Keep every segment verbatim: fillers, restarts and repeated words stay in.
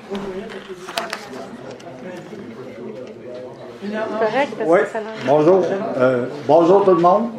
Correct, parce oui. que ça Bonjour. Euh, bonjour tout le monde.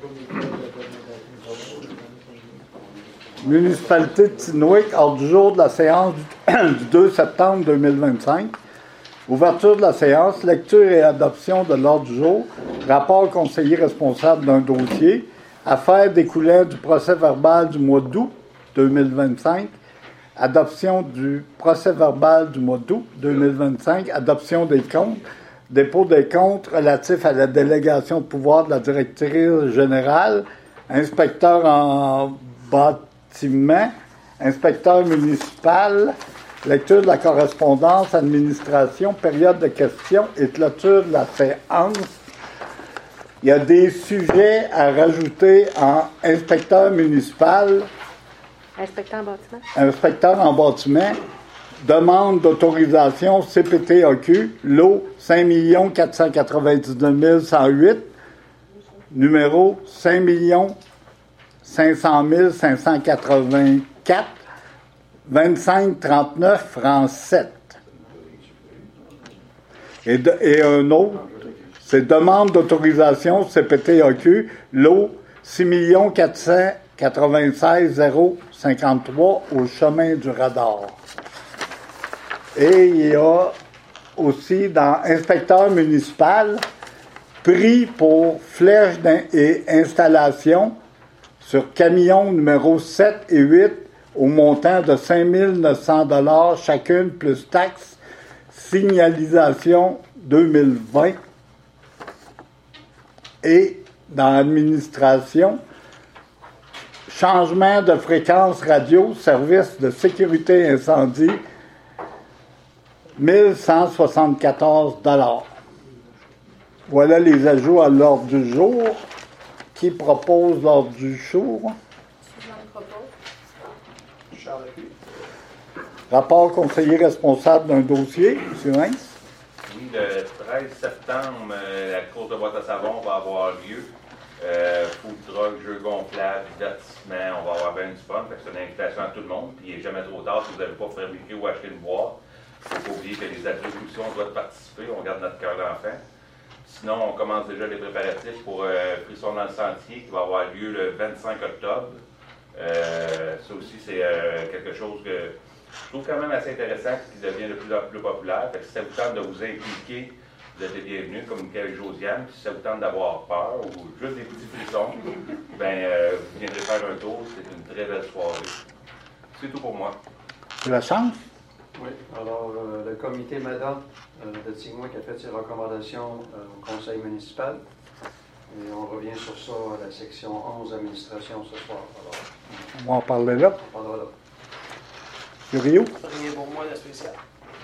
Municipalité de Tinouic, ordre du jour de la séance du, du deux septembre deux mille vingt-cinq. Ouverture de la séance, lecture et adoption de l'ordre du jour, rapport conseiller responsable d'un dossier, affaire découlant du procès verbal du mois d'août deux mille vingt-cinq, adoption du procès verbal du mois d'août deux mille vingt-cinq, adoption des comptes, dépôt des comptes relatifs à la délégation de pouvoir de la directrice générale, inspecteur en bâtiment, inspecteur municipal, lecture de la correspondance, administration, période de questions et clôture de la séance. Il y a des sujets à rajouter en inspecteur municipal. Inspecteur en bâtiment. Inspecteur en bâtiment. Demande d'autorisation C P T A Q, lot cinq millions quatre cent quatre-vingt-dix-neuf mille cent huit, numéro cinq millions cinq cent mille cinq cent quatre-vingt-quatre, vingt-cinq trente-neuf francs sept. Et, de, et un autre, c'est demande d'autorisation C P T A Q, lot six millions quatre cent quatre-vingt-seize mille cinquante-trois au chemin du radar. Et il y a aussi dans inspecteur municipal, prix pour flèches et installation sur camion numéro sept et huit au montant de cinq mille neuf cents dollars chacune plus taxes, signalisation deux mille vingt. Et dans l'administration, changement de fréquence radio, service de sécurité incendie, mille cent soixante-quatorze dollars. Voilà les ajouts à l'ordre du jour. Qui propose l'ordre du jour? Charles. Rapport conseiller responsable d'un dossier, M. Heinz. Oui, le treize septembre, la course de boîte à savon va avoir lieu. Euh, food truck, jeux gonflables, divertissement, on va avoir bien du fun. Fait que c'est une invitation à tout le monde. Puis il n'est jamais trop tard si vous n'avez pas fabriqué ou acheté une boîte. Il ne faut pas oublier que les attributions doivent participer. On garde notre cœur d'enfant. Sinon, on commence déjà les préparatifs pour euh, Frisson dans le sentier qui va avoir lieu le vingt-cinq octobre. Euh, ça aussi, c'est euh, quelque chose que je trouve quand même assez intéressant qui devient de plus en plus populaire. Fait que si ça vous tente de vous impliquer, vous êtes les bienvenus, comme Michael Josiane. Si ça vous tente d'avoir peur ou juste des petits frissons, ben, euh, vous viendrez faire un tour. C'est une très belle soirée. C'est tout pour moi. La chance? Oui, alors euh, le comité M A D A euh, de Tignois qui a fait ses recommandations euh, au conseil municipal. Et on revient sur ça à la section onze, administration, ce soir. Alors, on va en parler là. on parlera là. Rio? Rien pour moi de spécial.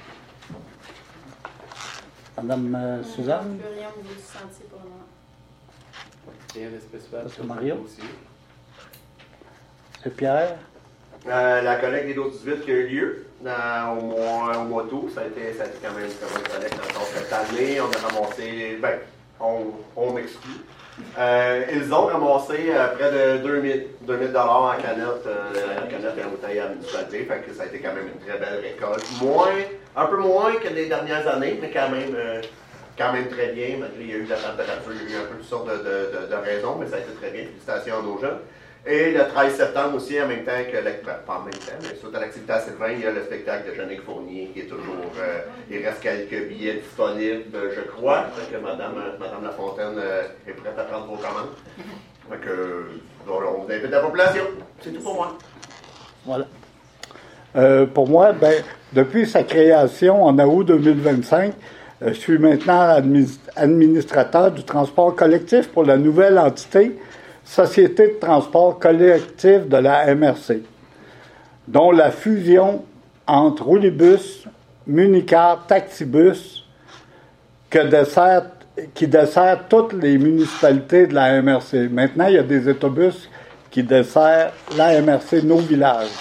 Madame euh, Suzanne? Plus rien au niveau du sentier pour le moment. Rien de spécial. C'est Mario? Aussi. C'est Pierre? Euh, la collecte des doses dix-huit qui a eu lieu dans, au mois, au mois d'août, ça a été, ça a été quand même une très bonne collecte encore cette année. On a ramassé, ben, on, on m'exclut. Euh, ils ont ramassé euh, près de deux mille dollars en canette, euh, en canette et en bouteille à la municipalité, fait que ça a été quand même une très belle récolte. Moins, un peu moins que les dernières années, mais quand même, euh, quand même très bien, malgré il y a eu de la température, il y a eu un peu toutes sortes de, de, de, de raisons, mais ça a été très bien. Félicitations à nos jeunes. Et le treize septembre aussi, en même temps que, pas en même temps, mais suite à l'activité à Sylvain, il y a le spectacle de Jeannick Fournier qui est toujours, euh, il reste quelques billets disponibles, je crois, que Madame, Madame Lafontaine euh, est prête à prendre vos commandes. Donc, euh, on vous invite la population. C'est tout pour moi. Voilà. Euh, pour moi, ben, depuis sa création en août deux mille vingt-cinq, euh, je suis maintenant administ- administrateur du transport collectif pour la nouvelle entité Société de transport collectif de la M R C, dont la fusion entre Roulibus, Municar, Taxibus, que dessert, qui dessert toutes les municipalités de la M R C. Maintenant, il y a des autobus qui desservent la M R C, nos villages,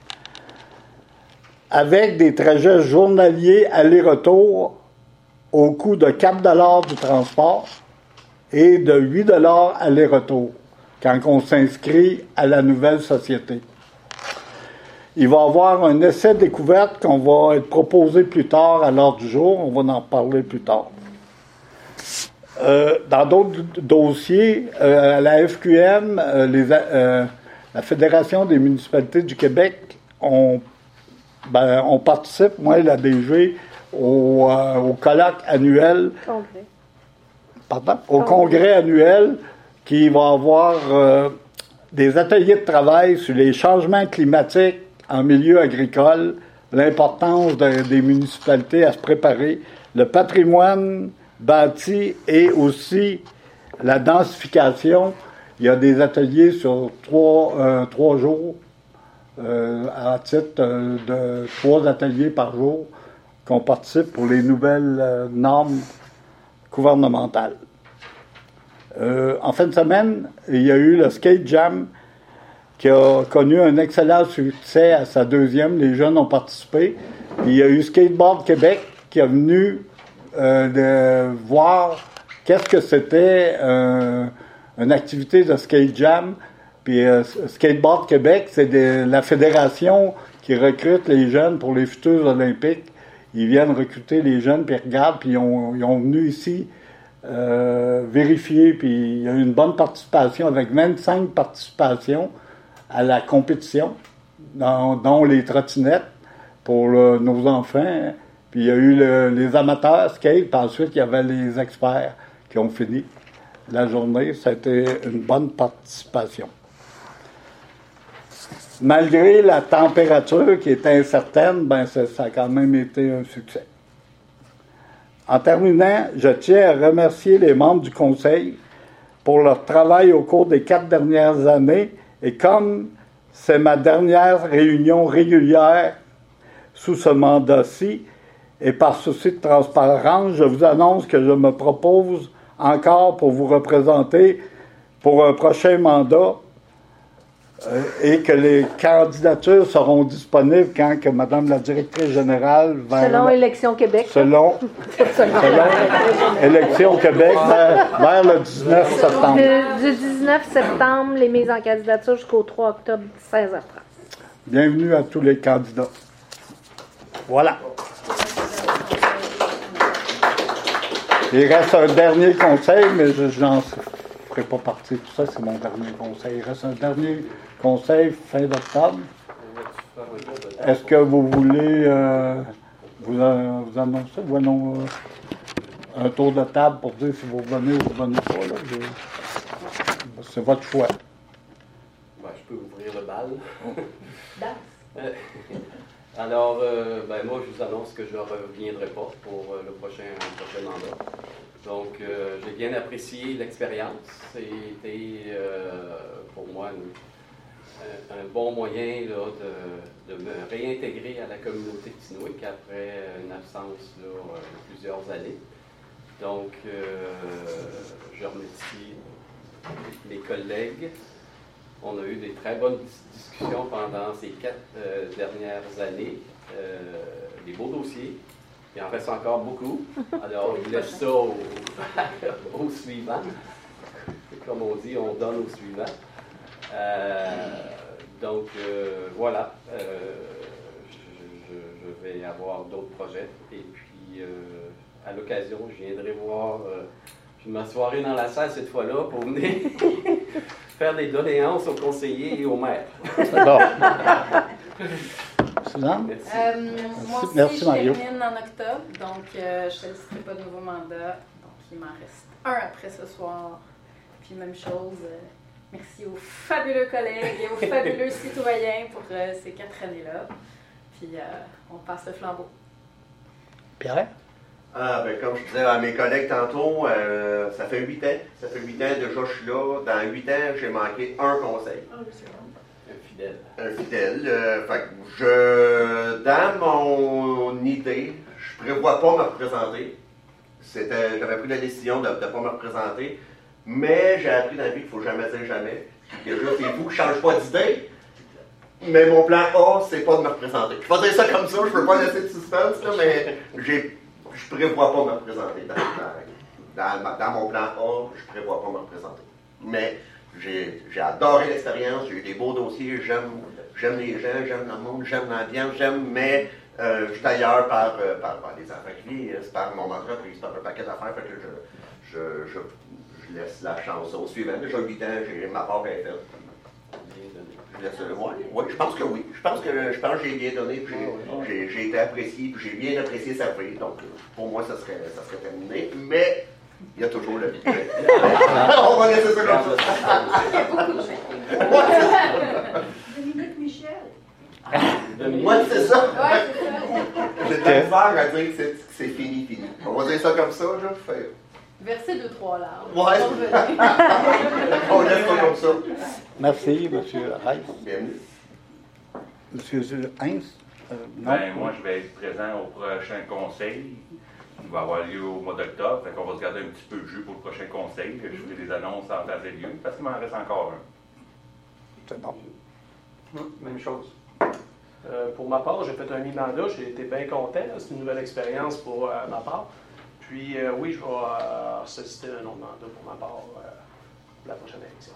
avec des trajets journaliers aller-retour au coût de quatre dollars du transport et de huit dollars aller-retour quand on s'inscrit à la nouvelle société. il va y avoir un essai découverte qu'on va être proposé plus tard à l'ordre du jour. On va en parler plus tard. Euh, dans d'autres dossiers, euh, à la F Q M, euh, les, euh, la Fédération des municipalités du Québec, on, ben, on participe, moi et la D G, au, euh, au colloque annuel. Congrès. Pardon? Au congrès annuel qui va avoir euh, des ateliers de travail sur les changements climatiques en milieu agricole, l'importance de, des municipalités à se préparer, le patrimoine bâti et aussi la densification. Il y a des ateliers sur trois, euh, trois jours, euh, à titre euh, de trois ateliers par jour qu'on participe pour les nouvelles euh, normes gouvernementales. Euh, en fin de semaine, il y a eu le Skate Jam qui a connu un excellent succès à sa deuxième. Les jeunes ont participé. Il y a eu Skateboard Québec qui est venu euh, de voir qu'est-ce que c'était euh, une activité de Skate Jam. Puis euh, Skateboard Québec, c'est de, la fédération qui recrute les jeunes pour les futurs Olympiques. Ils viennent recruter les jeunes, puis ils regardent, puis ils ont, ils ont venu ici euh, vérifier, puis il y a eu une bonne participation, avec vingt-cinq participations à la compétition, dont, dont les trottinettes pour le, nos enfants. Puis il y a eu le, les amateurs skate, puis ensuite il y avait les experts qui ont fini la journée. C'était une bonne participation. Malgré la température qui est incertaine, ben ça, ça a quand même été un succès. En terminant, je tiens à remercier les membres du Conseil pour leur travail au cours des quatre dernières années. Et comme c'est ma dernière réunion régulière sous ce mandat-ci, et par souci de transparence, je vous annonce que je me propose encore pour vous représenter pour un prochain mandat euh, et que les candidatures seront disponibles quand que Mme la directrice générale... Vers Selon la, Élection Québec. Selon, selon Élection Québec, vers, vers le dix-neuf septembre. Du, du dix-neuf septembre, les mises en candidature jusqu'au trois octobre, seize heures trente. Bienvenue à tous les candidats. Voilà. Il reste un dernier conseil, mais je n'en ferai pas partie. Tout ça, c'est mon dernier conseil. Il reste un dernier conseil fin d'octobre. Est-ce que vous voulez euh, vous, euh, vous annoncer? Voilà, euh, un tour de table pour dire si vous revenez ou vous ne revenez pas. Là. Je, c'est votre choix. Ben, je peux ouvrir le bal. Euh, Alors, euh, ben, moi, je vous annonce que je ne reviendrai pas pour euh, le prochain, le prochain mandat. Donc, euh, j'ai bien apprécié l'expérience. C'était euh, pour moi une, un, un bon moyen là, de, de me réintégrer à la communauté de Tinouic après une absence là, de plusieurs années. Donc, euh, je remercie mes collègues. On a eu des très bonnes discussions pendant ces quatre euh, dernières années. Euh, des beaux dossiers. Il en reste encore beaucoup. Alors, je laisse ça au, au suivant. Comme on dit, on donne au suivant. Euh, donc, euh, voilà. Euh, je, je, je vais avoir d'autres projets. Et puis, euh, à l'occasion, je viendrai voir... Euh, je m'assoirai dans la salle cette fois-là pour venir... faire des doléances aux conseillers et aux maires. Alors, Suzanne? Merci. Euh, moi aussi, Merci, je Mario. termine en octobre, donc euh, je ne solliciterai pas de nouveau mandat. Donc, il m'en reste un après ce soir. Puis, même chose, euh, merci aux fabuleux collègues et aux fabuleux citoyens pour euh, ces quatre années-là. Puis, euh, on passe le flambeau. Pierre? Ah, ben, comme je disais à mes collègues tantôt, euh, ça fait huit ans. Ça fait huit ans déjà je suis là. Dans huit ans, j'ai manqué un conseil. Un fidèle. Un fidèle. Euh, fait que je, dans mon idée, je prévois pas me représenter. C'était, j'avais pris la décision de ne pas me représenter. Mais j'ai appris dans la vie qu'il ne faut jamais dire jamais. Déjà, c'est vous qui ne changez pas d'idée. Mais mon plan A, c'est pas de me représenter. Je vais dire ça comme ça, je ne veux pas laisser de suspense, là, mais j'ai. Je ne prévois pas me représenter. Dans, dans, dans, dans mon plan A, je ne prévois pas me représenter. Mais j'ai, j'ai adoré l'expérience, j'ai eu des beaux dossiers, j'aime j'aime les gens, j'aime le monde, j'aime l'ambiance, j'aime, mais euh, je suis ailleurs par, euh, par, par les affaires qui vivent, par mon entreprise, par un paquet d'affaires, fait que je, je, je, je laisse la chance au suivant. J'ai huit ans, j'ai ma part est faite. Je laisse le ouais, ouais, je pense que oui. Je pense que je pense que j'ai bien donné, puis j'ai, j'ai, j'ai été apprécié, puis j'ai bien apprécié sa vie. Donc, pour moi, ça serait, ça serait terminé. Mais il y a toujours le budget. On va laisser ça comme ça. Dominique Michel. Moi, c'est ça. Ouais, c'est ça. J'ai de la misère à dire que c'est, c'est fini, fini. On va dire ça comme ça, là. Fait... Verser deux, trois larmes. Ouais. On laisse ça comme ça. Merci, M. Heinz. Bienvenue. M. Heinz? Euh, non. Ben, moi, je vais être présent au prochain conseil. Il va avoir lieu au mois d'octobre. Fait qu'on va se garder un petit peu de jus pour le prochain conseil. Je ferai des annonces en temps et lieu parce qu'il m'en reste encore un. C'est bon. Même chose. Euh, pour ma part, j'ai fait un mi-mandat, j'ai été bien content. C'est une nouvelle expérience pour euh, ma part. Puis euh, oui, je vais euh, solliciter un autre mandat pour ma part euh, pour la prochaine élection.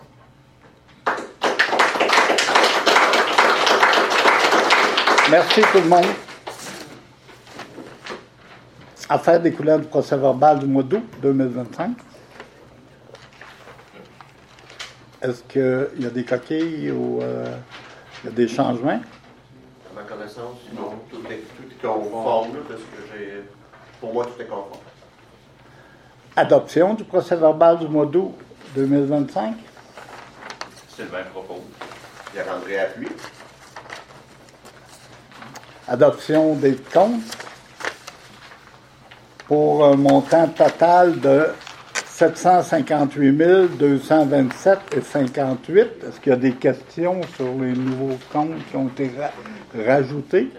Merci tout le monde. Affaire découlant du procès-verbal du mois d'août deux mille vingt-cinq. Est-ce qu'il y a des coquilles ou euh, il y a des changements? À ma connaissance, non. Tout est, tout est conforme, là, parce que j'ai. Pour moi, tout est conforme. Adoption du procès-verbal du mois d'août deux mille vingt-cinq. Sylvain propose. Pierre-André appuie. Adoption des comptes pour un montant total de sept cent cinquante-huit mille deux cent vingt-sept virgule cinquante-huit. Est-ce qu'il y a des questions sur les nouveaux comptes qui ont été ra- rajoutés?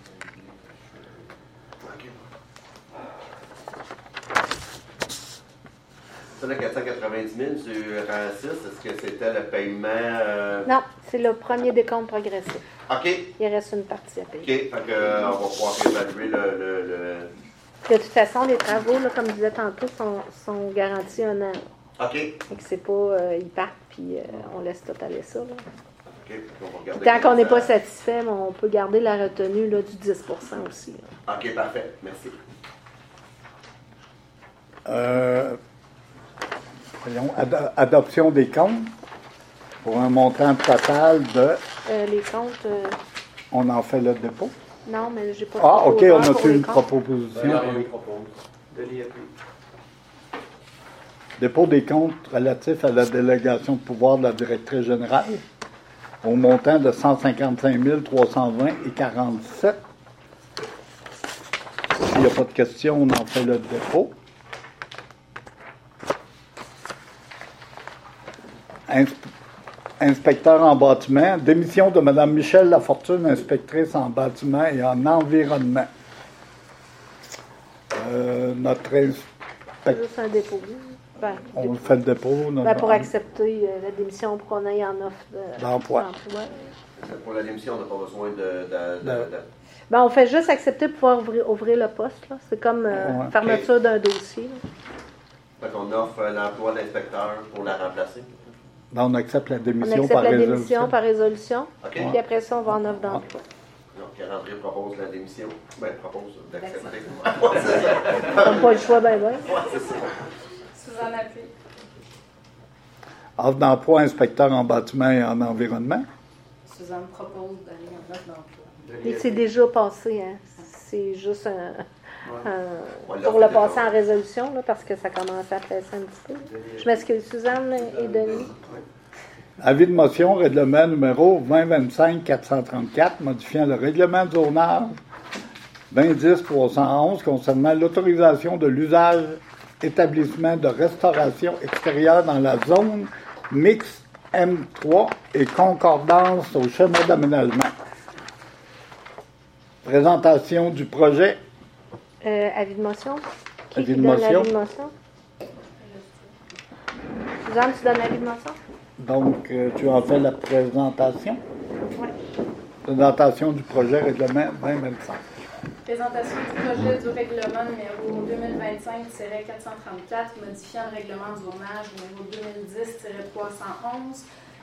Ça, le quatre cent quatre-vingt-dix mille sur rang six, est-ce que c'était le paiement. Euh... Non, c'est le premier décompte progressif. OK. Il reste une partie à payer. OK. Fait que, euh, on va pouvoir évaluer le. le, le... De toute façon, les travaux, là, comme je disais tantôt, sont, sont garantis un an. OK. Fait que c'est pas, euh, ils partent, puis euh, on laisse totaler ça. Là. OK. On va regarder Tant qu'on n'est pas ça. satisfait, mais on peut garder la retenue là, du dix pour cent aussi. Là. OK, parfait. Merci. Euh, voyons, ad- adoption des comptes pour un montant total de... Euh, les comptes, euh, On en fait le dépôt. non, mais j'ai pas de Ah, OK, proposeur on a pour fait les une comptes. proposition. Denis propose. Denis appuie. Dépôt des comptes relatifs à la délégation de pouvoir de la directrice générale au montant de cent cinquante-cinq mille trois cent vingt et quarante-sept. S'il n'y a pas de questions, on en fait le dépôt. Insp- Inspecteur en bâtiment, démission de Mme Michèle Lafortune, inspectrice en bâtiment et en environnement. Euh, notre inspecteur, Juste un dépôt. Ben, on dépôt. fait le dépôt. Ben, notre- pour accepter euh, la démission pour qu'on aille en offre de- D'emploi. Pour la démission, on n'a pas besoin de. de, de, De- de... Ben, on fait juste accepter pour pouvoir ouvrir, ouvrir le poste. Là. C'est comme euh, Ouais. fermeture d'un dossier. Là. Fait qu'on offre l'emploi d'inspecteur pour la remplacer. Ben, on accepte la On démission accepte par la résolution. démission par résolution. OK? Puis après ça, on va en offre d'emploi. Donc, Pierre-André propose la démission. Ben, propose d'accepter. On n'a pas le choix, ben, ben. Suzanne appuie. Offre d'emploi, inspecteur en bâtiment et en environnement. Suzanne propose d'aller en offre d'emploi. Mais c'est déjà passé, hein. C'est juste un, un- On l'a pour fait le déjà. passer en résolution, là, parce que ça commence à presser un petit peu. Je m'excuse, Suzanne et Denis. Avis de motion, règlement numéro vingt vingt-cinq quatre cent trente-quatre, modifiant le règlement de zonage vingt dix trois cent onze concernant l'autorisation de l'usage établissement de restauration extérieure dans la zone mixte M trois et concordance au schéma d'aménagement. Présentation du projet. Euh, avis de motion? Qui, Avis qui de donne motion. l'avis de motion? Suzanne, tu donnes l'avis de motion? Donc, euh, tu en fais la présentation. Oui. Présentation du projet règlement vingt vingt-cinq. Présentation du projet du règlement numéro deux mille vingt-cinq tiret quatre cent trente-quatre, modifiant le règlement de zonage numéro deux mille dix tiret trois cent onze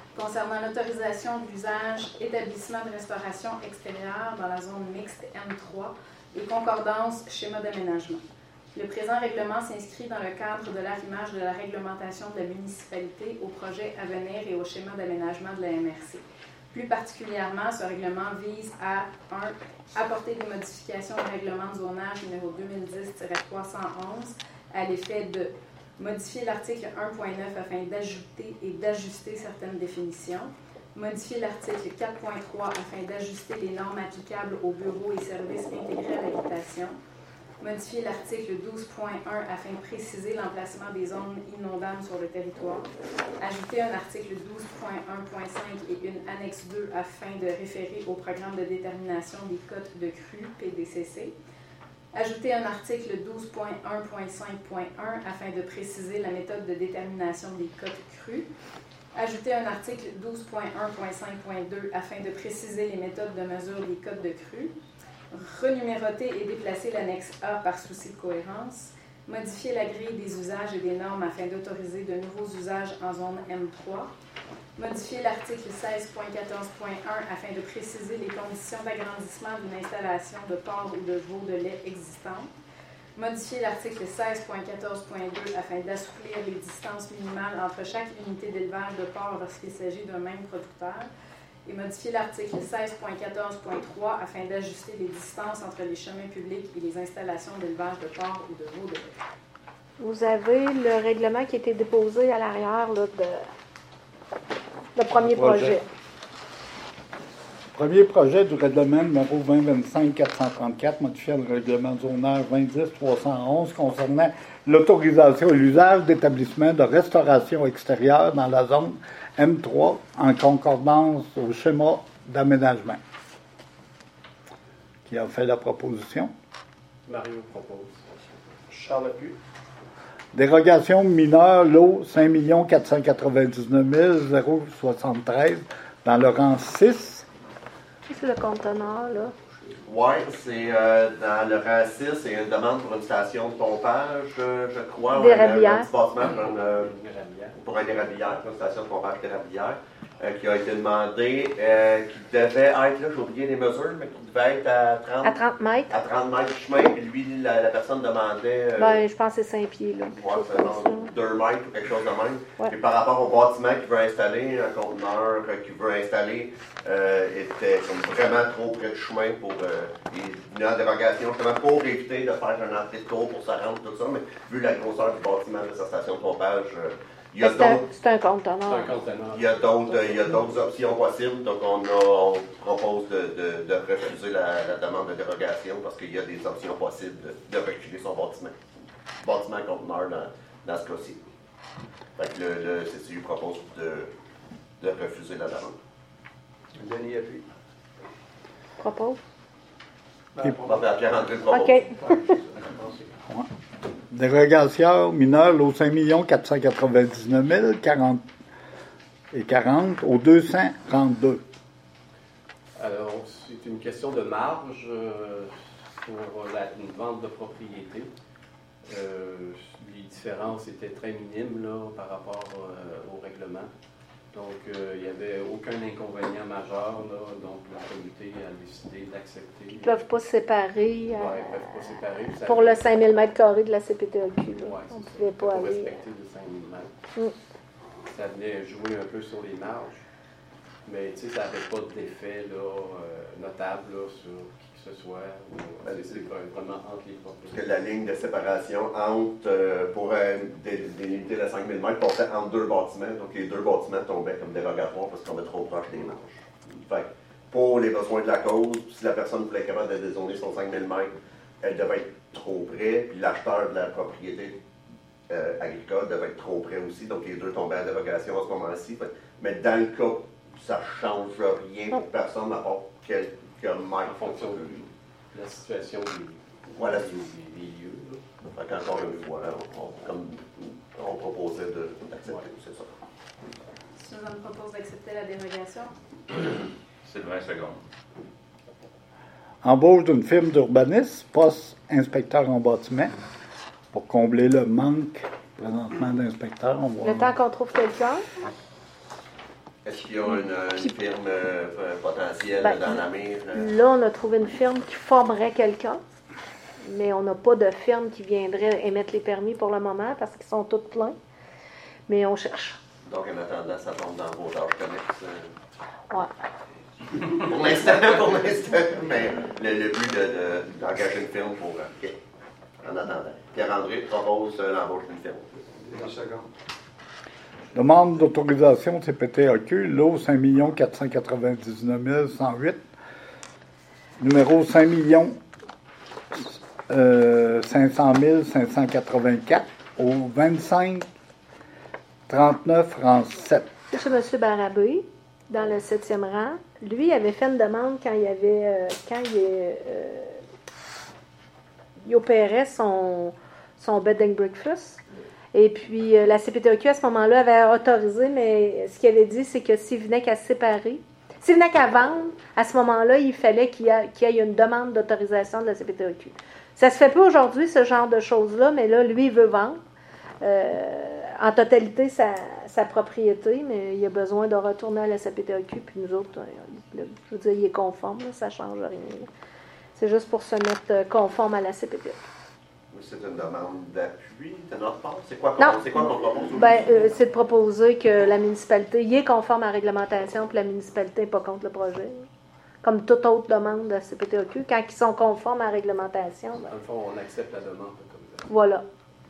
concernant l'autorisation de l'usage établissement de restauration extérieure dans la zone mixte M trois et concordance schéma d'aménagement. Le présent règlement s'inscrit dans le cadre de l'arrimage de la réglementation de la municipalité au projet à venir et au schéma d'aménagement de la M R C. Plus particulièrement, ce règlement vise à un apporter des modifications au règlement de zonage numéro deux mille dix tiret trois cent onze à l'effet de modifier l'article un point neuf afin d'ajouter et d'ajuster certaines définitions, modifier l'article quatre point trois afin d'ajuster les normes applicables aux bureaux et services intégrés à l'habitation, modifier l'article douze point un afin de préciser l'emplacement des zones inondables sur le territoire, ajouter un article douze point un point cinq et une annexe deux afin de référer au programme de détermination des cotes de crue P D C C, ajouter un article douze point un point cinq point un afin de préciser la méthode de détermination des cotes crues, ajouter un article douze point un point cinq point deux afin de préciser les méthodes de mesure des cotes de crue, renuméroter et déplacer l'annexe A par souci de cohérence, modifier la grille des usages et des normes afin d'autoriser de nouveaux usages en zone M trois, modifier l'article seize point quatorze point un afin de préciser les conditions d'agrandissement d'une installation de porc ou de veau de lait existante, modifier l'article seize point quatorze point deux afin d'assouplir les distances minimales entre chaque unité d'élevage de porc lorsqu'il s'agit d'un même producteur, et modifier l'article seize point quatorze point trois afin d'ajuster les distances entre les chemins publics et les installations d'élevage de porc ou de veau de lait. Vous avez le règlement qui a été déposé à l'arrière là, de le premier projet. projet. Premier projet du règlement numéro vingt vingt-cinq quatre cent trente-quatre, modifiant le règlement de zonage vingt dix trois cent onze concernant l'autorisation et l'usage d'établissements de restauration extérieure dans la zone M trois en concordance au schéma d'aménagement. Qui a fait la proposition? Mario propose. Charles Lepuy. Dérogation mineure, lot cinq millions quatre cent quatre-vingt-dix-neuf mille soixante-treize dans le rang six. C'est le conteneur, là. Oui, c'est euh, dans le rang six, c'est une demande pour une station de pompage, euh, je crois. D'érablière. Un, un petit bâtiment pour une, euh, pour une érablière, une station de pompage d'érablière, euh, qui a été demandée, euh, qui devait être, là, j'ai oublié les mesures, mais qui devait être à trente, à trente mètres. À trente mètres de chemin, puis lui, la, la personne demandait. Euh, ben, je pense que c'est cinq pieds, là. Ouais, c'est non, deux mètres ou quelque chose de même. Ouais. Et par rapport au bâtiment qu'il veut installer, un conteneur qu'il veut installer, euh, était comme vraiment trop près du chemin pour euh, une dérogation, justement pour éviter de faire un entrée de tour pour se rendre, tout ça, mais vu la grosseur du bâtiment de sa station de pompage, euh, il y a d'autres. C'est un conteneur. Il y a d'autres, il y a d'autres options possibles, donc on, a, on propose de, de, de refuser la, la demande de dérogation parce qu'il y a des options possibles de, de reculer son bâtiment. Bâtiment conteneur dans, dans ce cas-ci. Fait que le, le C C U propose de, de refuser la demande. Denis appuie. Propose. Ben, on va faire Pierre-André le propose. OK. Dérogation mineure, lot cinq millions quatre cent quatre-vingt-dix-neuf mille quarante et quarante au deux cent trente-deux. Alors, c'est une question de marge euh, pour la, une vente de propriété. Euh, les différences étaient très minimes là, par rapport euh, au règlement. Donc, euh, il n'y avait aucun inconvénient majeur. Là, donc, le comité a décidé d'accepter. Ils ne peuvent pas se séparer. Oui, euh, ils ne peuvent pas séparer. Ça pour le cinq mille mètres carrés de la C P T E Q. Ouais, on ne ça. pouvait pas pour aller. respecter le cinq mille mètres. Mm. Ça venait jouer un peu sur les marges. Mais tu sais, ça n'avait pas d'effet là, euh, notable là, sur qui que ce soit. Ou, Ben, c'est vraiment entre les propriétaires. Parce que la ligne de séparation entre, euh, pour euh, dé, délimiter le cinq mille mètres, passait entre deux bâtiments. Donc les deux bâtiments tombaient comme dérogatoires parce qu'ils tombaient trop proches des marges. Fait que pour les besoins de la cause, si la personne voulait être capable de dézoner son cinq mille mètres, elle devait être trop près. Puis l'acheteur de la propriété euh, agricole devait être trop près aussi. Donc les deux tombaient en dérogation à ce moment-ci. Fait, mais dans le cas, ça ne change rien pour personne à part quelques mètres. En fonction de la situation des, voilà. des, des, des lieux. Là. Fait qu'encore une fois, on, on, comme on proposait d'accepter, ouais. C'est ça. Suzanne propose d'accepter la dérogation. C'est vingt secondes. Embauche d'une firme d'urbanisme, poste inspecteur en bâtiment, pour combler le manque présentement d'inspecteurs. On va... Le temps qu'on trouve quelqu'un. Est-ce qu'il y a une, une firme euh, potentielle Ben, dans la mire? euh? Là, on a trouvé une firme qui formerait quelqu'un, mais on n'a pas de firme qui viendrait émettre les permis pour le moment parce qu'ils sont tous pleins. Mais on cherche. Donc, en attendant, ça tombe dans vos tâches connexes. euh. Ouais. Pour l'instant, pour l'instant. Mais le, le but de, de, d'engager une firme pour. euh, OK. En attendant. Pierre-André propose euh, l'embauche d'une firme. Une seconde. Demande d'autorisation C P T A Q, lot cinq millions quatre cent quatre-vingt-dix-neuf mille cent huit, numéro cinq millions cinq cent mille cinq cent quatre-vingt-quatre au vingt-cinq trente-neuf rang sept. C'est M. Barabé, dans le septième rang. Lui avait fait une demande quand il avait euh, quand il, euh, il opérait son, son bed and breakfast. Et puis, euh, la C P T A Q, à ce moment-là, avait autorisé, mais ce qu'il avait dit, c'est que s'il venait qu'à se séparer, s'il venait qu'à vendre, à ce moment-là, il fallait qu'il y, a, qu'il y ait une demande d'autorisation de la C P T A Q. Ça se fait pas aujourd'hui, ce genre de choses-là, mais là, lui, il veut vendre. Euh, en totalité, sa, sa propriété, mais il a besoin de retourner à la C P T A Q, puis nous autres, euh, je veux dire, il est conforme, là, ça ne change rien. Là. C'est juste pour se mettre conforme à la C P T A Q. C'est une demande d'appui de notre part? C'est quoi, Non. c'est quoi qu'on propose? Ben, euh, c'est de proposer que la municipalité y est conforme à la réglementation, puis la municipalité n'est pas contre le projet. Comme toute autre demande de la C P T A Q, quand ils sont conformes à la réglementation. Ben, Dans le fond, on accepte la demande comme ça. voilà.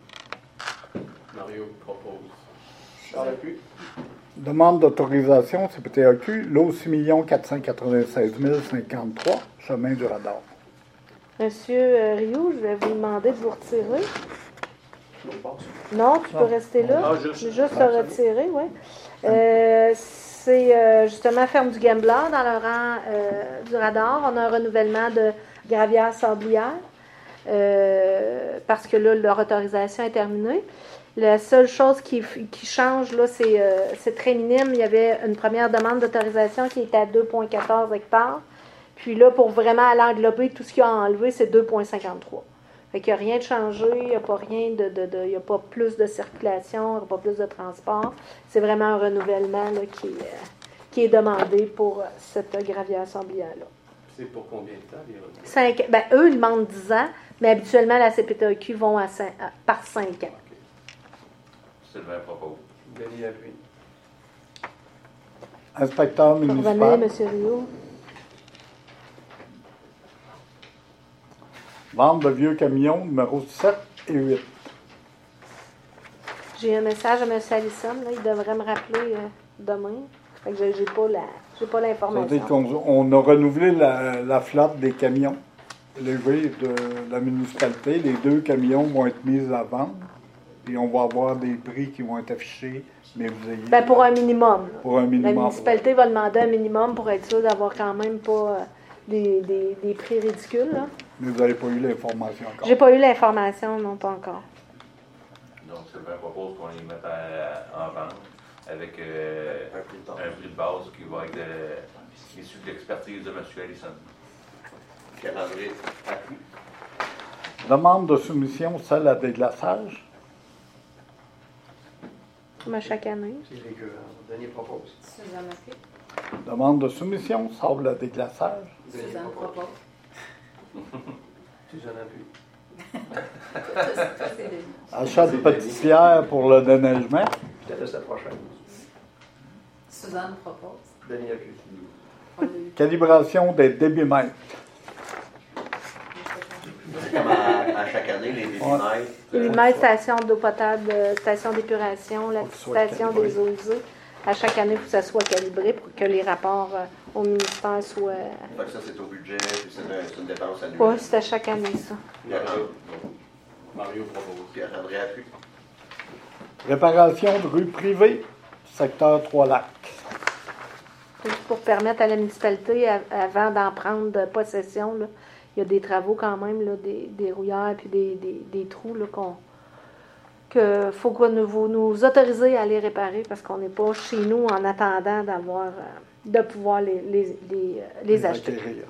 Mario propose. Charles Appuie. Demande d'autorisation C P T A Q, lot six millions quatre cent quatre-vingt-seize mille cinquante-trois, chemin du radar. Monsieur euh, Rioux, je vais vous demander de vous retirer. Je passe. Non, tu peux rester là. Ah, juste. Juste te retirer, oui. Euh, c'est euh, justement Ferme du Gambler dans le rang euh, du radar. On a un renouvellement de gravière sablière euh, parce que là, leur autorisation est terminée. La seule chose qui, qui change, là, c'est, euh, c'est très minime. Il y avait une première demande d'autorisation qui était à deux virgule quatorze hectares. Puis là, pour vraiment aller englober tout ce qu'il y a enlevé, c'est deux virgule cinquante-trois. Fait qu'il n'y a rien de changé, il n'y a pas rien de, de, de. Il n'y a pas plus de circulation, il n'y a pas plus de transport. C'est vraiment un renouvellement là, qui, euh, qui est demandé pour cette gravière sablière-là. C'est pour combien de temps les renouvellements? Cinq, ben, eux, ils demandent dix ans, mais habituellement, la C P T A Q vont à cinq, à, par cinq ans. Sylvain propose. Denis Appuie. Inspecteur municipal. Revenez, M. Rio. Vente de vieux camions, numéro sept et huit. J'ai un message à M. Allison, là, il devrait me rappeler euh, demain. Fait que j'ai, j'ai pas la, j'ai pas Ça l'information. veut dire qu'on on a renouvelé la, la flotte des camions levés de la municipalité. Les deux camions vont être mis à vendre. Puis on va avoir des prix qui vont être affichés. Mais vous ayez, Ben, pour un minimum. Là. pour un minimum. La municipalité va demander un minimum pour être sûr d'avoir quand même pas euh, des, des, des prix ridicules. Là. Mais vous n'avez pas eu l'information encore. J'ai pas eu l'information, non, pas encore. Donc, Sylvain propose qu'on les mette à- en vente avec euh, Un prix de base. un prix de base qui va être de, issu de l'expertise de M. Allison. Pierre-André Appuie. Demande de soumission, celle à déglaçage. Comme à chaque année. C'est récurrent. Denis propose. Suzanne Appuie. Demande de soumission, sable à déglaçage. Denis Suzanne propose. propose. Suzanne Appuie. C'est Denis. Achat de pâtissière pour le déneigement. Peut-être la semaine prochaine. Suzanne propose. Denis Appuie. On l'a eu. Calibration des débitmètres. C'est comme à, à chaque année, les débitmètres. Les mètres, station d'eau potable, euh, station d'épuration, la Faut que ce soit station calibré. des eaux usées. À chaque année, il faut que ça soit calibré pour que les rapports euh, au ministère soient. Fait que ça, c'est au budget, puis c'est une, c'est une dépense annuelle. Oui, c'est à chaque année, ça. Pierre-André Mario propose. Pierre-André Appuie. Réparation de rue privée, secteur Trois-Lacs. Juste pour permettre à la municipalité, à- avant d'en prendre de possession, là, il y a des travaux quand même, là, des, des rouillères puis des, des, des trous là, qu'on que faut que nous, vous nous autoriser à les réparer parce qu'on n'est pas chez nous en attendant d'avoir euh, de pouvoir les, les, les, euh, les acheter. acquérir.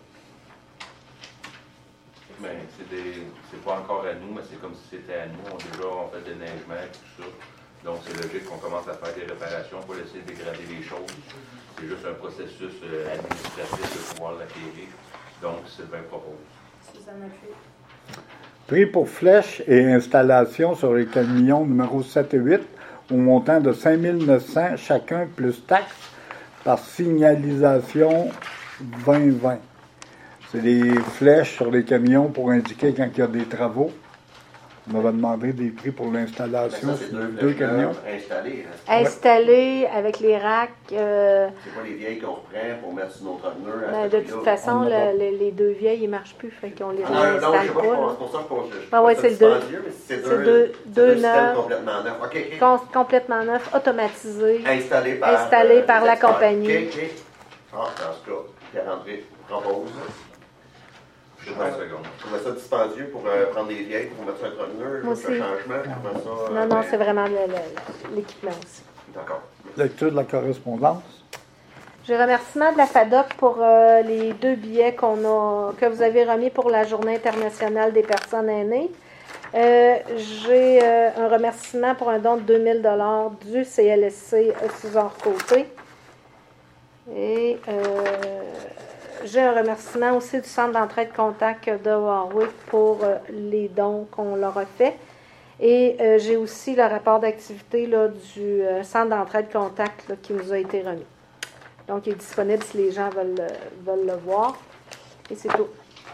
Mais c'est des, c'est pas encore à nous, mais c'est comme si c'était à nous. On déjà on fait des neigements et tout ça. Donc, c'est logique qu'on commence à faire des réparations pour laisser dégrader les choses. C'est juste un processus euh, administratif de pouvoir l'acquérir. Donc, Sylvain propose. Suzanne appuie. Prix pour flèches et installations sur les camions numéro sept et huit au montant de cinq mille neuf cents chacun plus taxes par signalisation vingt vingt. C'est des flèches sur les camions pour indiquer quand il y a des travaux. On m'avait demandé des prix pour l'installation sur deux, deux camions. Installés. Installés avec les racks. Euh, c'est pas les vieilles qu'on reprend pour mettre sur notre pneu. Ben, de toute façon, le, les, les deux vieilles, ils ne marchent plus. Fait qu'on les ah, non, non, réinstalle je pas. pas, pas c'est pour ça que je ah, ouais, c'est le deux. C'est deux, deux, deux, deux neufs. complètement neufs. Okay, okay. Com complètement neufs, automatisés. Installés par, installés euh, par la experts. compagnie. Okay, okay. Ah, dans ce cas, il est rentré. Propose. Je trouvais ça dispendieux pour euh, prendre des vieilles, pour mettre sur un trottineur, Moi juste aussi. le changement. Je trouvais ça, non, euh, non, ben, c'est vraiment l'équipement aussi. D'accord. Lecture de la correspondance. J'ai remerciement de la FADOC pour euh, les deux billets qu'on a, que vous avez remis pour la Journée internationale des personnes aînées. Euh, J'ai euh, un remerciement pour un don de deux mille dollars du C L S C Suzor-Côté. Et euh, j'ai un remerciement aussi du Centre d'entraide contact de Warwick pour euh, les dons qu'on leur a fait. Et euh, j'ai aussi le rapport d'activité là, du euh, Centre d'entraide contact là, qui nous a été remis. Donc, il est disponible si les gens veulent, veulent le voir. Et c'est tout.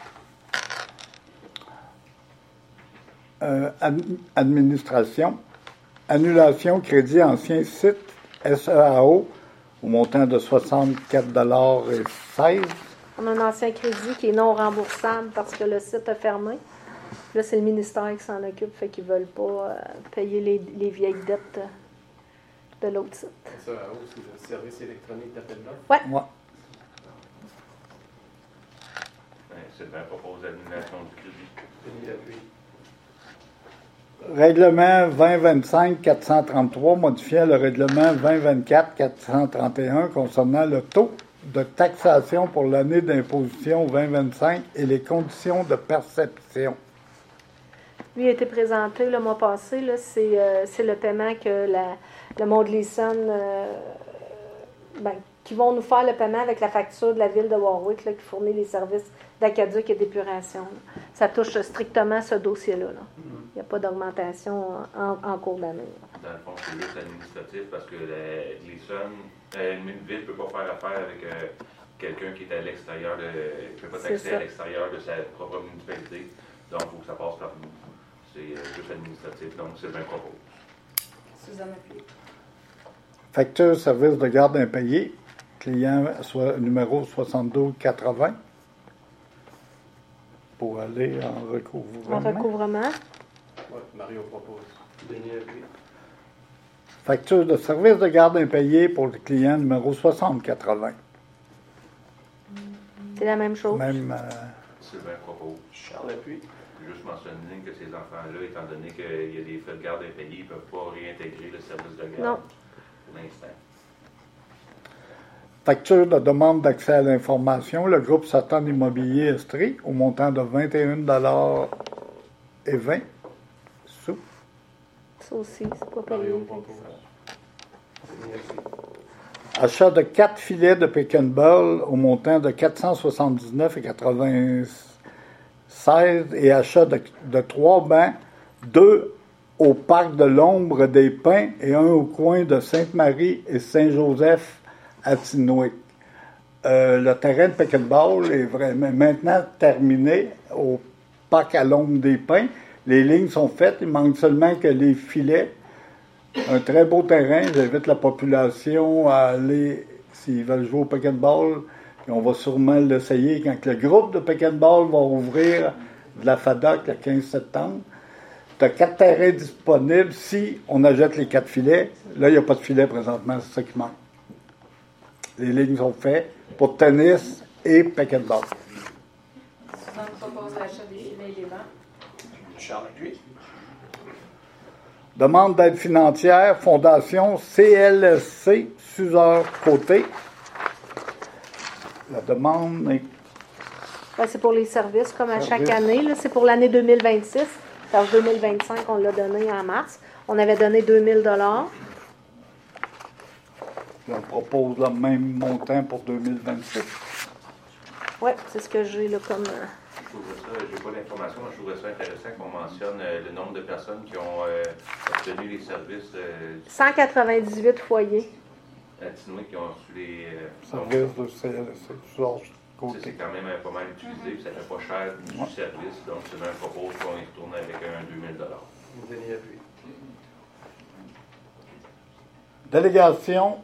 Euh, ad administration. Annulation crédit ancien site S E A O au montant de soixante-quatre dollars et seize. On a un ancien crédit qui est non remboursable parce que le site a fermé. Là, c'est le ministère qui s'en occupe, fait qu'ils ne veulent pas euh, payer les, les vieilles dettes de l'autre site. S E A O, c'est le service électronique d'appel d'offres? Oui. Ouais. Sylvain propose l'annulation du crédit. Denis appuie. Règlement vingt vingt-cinq quatre cent trente-trois modifiant le règlement vingt vingt-quatre quatre cent trente et un concernant le taux de taxation pour l'année d'imposition vingt vingt-cinq et les conditions de perception. Lui a été présenté le mois passé. C'est euh, le paiement que la, le Mont de Leeson, euh, ben, qui vont nous faire le paiement avec la facture de la ville de Warwick là, qui fournit les services d'aqueduc et d'épuration. Là. Ça touche strictement ce dossier-là. Là. Il n'y a pas d'augmentation en, en cours d'année. Dans le fond, c'est juste administratif parce que la Gleason, euh, une ville ne peut pas faire affaire avec euh, quelqu'un qui est à l'extérieur, de, ne peut pas taxer à l'extérieur de sa propre municipalité. Donc, il faut que ça passe par nous. C'est euh, juste administratif. Donc, c'est bien propos. Suzanne appuie. Facture service de garde impayé, client soit numéro soixante-douze quatre-vingts pour aller en recouvrement. En recouvrement. Oui, Mario propose. Denis appuie. Facture de service de garde impayé pour le client numéro soixante quatre-vingts. C'est la même chose. Même. Euh, Sylvain propose. Charles appuie. Juste mentionner que ces enfants-là, étant donné qu'il y a des frais de garde impayés, ils ne peuvent pas réintégrer le service de garde Non. pour l'instant. Facture de demande d'accès à l'information, le groupe Satan Immobilier Estrie, au montant de vingt et un dollars et vingt sous. Ça aussi, c'est pas payé. Mario propose. Denis appuie. Achat de quatre filets de pick and ball au montant de quatre cent soixante-dix-neuf dollars et quatre-vingt-seize et achat de, de trois bancs, deux au parc de l'Ombre des Pins et un au coin de Sainte-Marie et Saint-Joseph à Tinwick. Euh, le terrain de pick and ball est vraiment maintenant terminé au parc à l'Ombre des Pins. Les lignes sont faites, il manque seulement que les filets. Un très beau terrain. J'invite la population à aller, s'ils veulent jouer au pick and ball, et on va sûrement l'essayer quand le groupe de pick and ball va ouvrir de la FADOC le quinze septembre. Tu as quatre terrains disponibles si on achète les quatre filets. Là, il n'y a pas de filet présentement, c'est ça qui manque. Les lignes sont faites pour tennis et pick and ball. Suzanne propose l'achat des filets et des bancs. Charles appuie. Demande d'aide financière, Fondation C L S C, Suzor-Côté. La demande est... Ben, c'est pour les services, comme à Service. chaque année. C'est pour l'année deux mille vingt-six. Alors, deux mille vingt-cinq, on l'a donné en mars. On avait donné deux mille dollars. Puis on propose le même montant pour deux mille vingt-six. Oui, c'est ce que j'ai là comme. euh, Je trouverais ça, j'ai pas l'information, mais je trouverais ça intéressant qu'on mentionne euh, le nombre de personnes qui ont euh, obtenu les services euh, cent quatre-vingt-dix-huit foyers. à Tinoué, qui ont reçu les. Euh, Service de C L S C, sur leur tu sais, côté. c'est quand même euh, pas mal utilisé, puis ça fait pas cher du Ouais. service, donc c'est même propose qu'on y retourne avec un deux mille dollars. Denis appuie. Délégation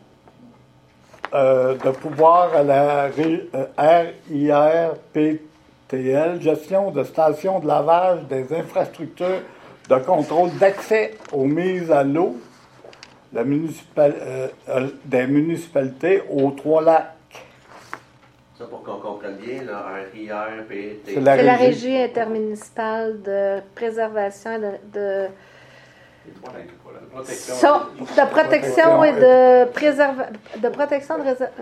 euh, de pouvoir à la ré- euh, R I R P T L, gestion de stations de lavage des infrastructures de contrôle d'accès aux mises à l'eau la municipal- euh, euh, des municipalités aux Trois-Lacs. Ça, pour qu'on comprenne bien, là, un R I R P T. C'est la C'est la régie. régie intermunicipale de préservation de, de, Les trois lacs, les trois lacs. Protection. ça, de protection et de préserva, de protection de réserve.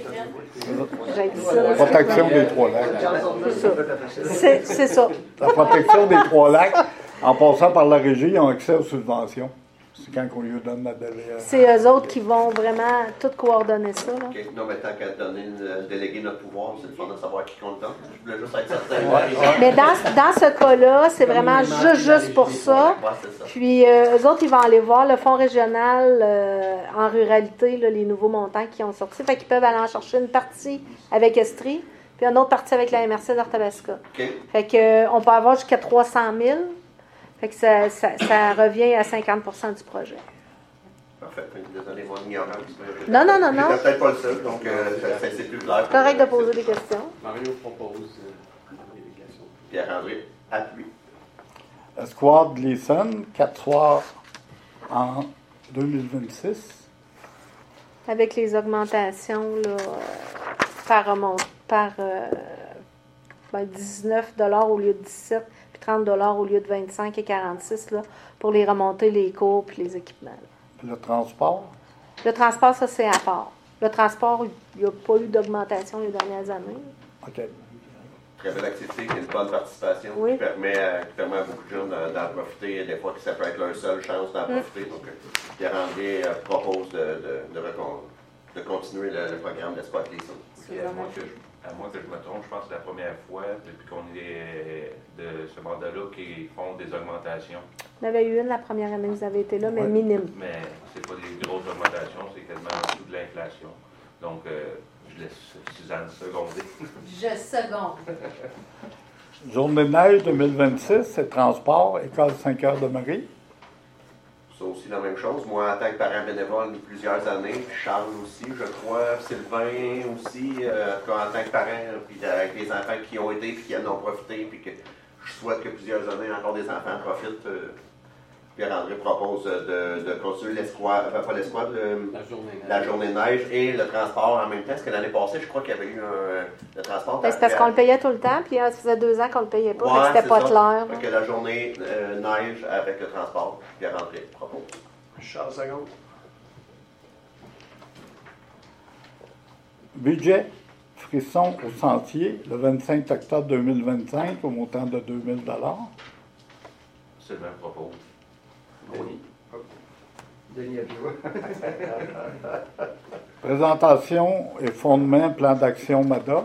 J'ai dit ça. La protection des Trois-Lacs. C'est ça. C'est, c'est ça. La protection des Trois-Lacs, en passant par la régie, ils ont accès aux subventions. C'est quand on lui donne la délégation. C'est eux autres qui vont vraiment tout coordonner ça. Là. OK. Non, mais tant qu'à donner, une- déléguer notre pouvoir, c'est le fun de savoir qui compte tant. Je voulais juste être certain. Mais dans, dans ce cas-là, c'est vraiment juste, juste pour ça. Ouais, c'est ça. Puis euh, eux autres, ils vont aller voir le fonds régional euh, en ruralité, là, les nouveaux montants qui ont sorti. Fait qu'ils peuvent aller en chercher une partie avec Estrie, puis une autre partie avec la M R C d'Arthabasca. OK. Fait que euh, on peut avoir jusqu'à trois cent mille. Fait que ça, ça, ça revient à cinquante pour cent du projet. Parfait. Désolé, mon ignorance. Non, non, non, non. J'étais peut-être pas le seul, donc euh, ça- ça- c'est plus clair. C'est correct de poser des questions. Mario propose euh, la délégation. Pierre-André, appuie. Escouade Gleason, quatre soirs en deux mille vingt-six. Avec les augmentations là, euh, par, remont- par euh, ben, dix-neuf dollars au lieu de dix-sept, puis trente dollars au lieu de vingt-cinq et quarante-six là, pour les remonter, les cours puis les équipements. là. Le transport. Le transport, ça, c'est à part. Le transport, il n'y a pas eu d'augmentation les dernières années. OK. Très belle activité, qui a une bonne participation, Oui. qui, permet, à- qui permet à beaucoup de jeunes d'en, d'en profiter. Des fois, que ça peut être leur seule chance d'en Mm. profiter. Donc, euh, Pierre-André euh, propose de, de, de, recon- de continuer le, le programme d'Espoir Gleason. Puis à moins que je, à moins que je me trompe, je pense que c'est la première fois depuis qu'on est de ce mandat-là qu'ils font des augmentations. Il y en avait eu une la première année que vous avez été là, mais Ouais. minime. Mais c'est pas des grosses augmentations, c'est quasiment en dessous de l'inflation. Donc, euh, je laisse Suzanne seconder. Je seconde. Journée de neige deux mille vingt-six, c'est transport, école cinq heures de Marie. C'est aussi la même chose. Moi, en tant que parent bénévole depuis plusieurs années, Charles aussi, je crois, Sylvain aussi, euh, en tant que parent, puis avec les enfants qui ont été puis qui en ont profité, puis que je souhaite que plusieurs années encore des enfants en profitent. euh, Pierre-André propose de, de continuer l'escouade, enfin pas l'escouade, le- La journée. la journée de neige et le transport en même temps. Parce que l'année passée, je crois qu'il y avait eu un, le transport. Ben, c'est parce qu'on le payait tout le temps, puis euh, ça faisait deux ans qu'on le payait pas, fait que Ouais, c'était c'est pas ça. clair. Fait que la journée euh, neige avec le transport, Pierre-André propose. Charles Seconde. Budget frisson au sentier, le vingt-cinq octobre deux mille vingt-cinq, au montant de deux mille dollars. C'est le même propos. Denis. Denis appuie. Présentation et fondement, plan d'action M A D A.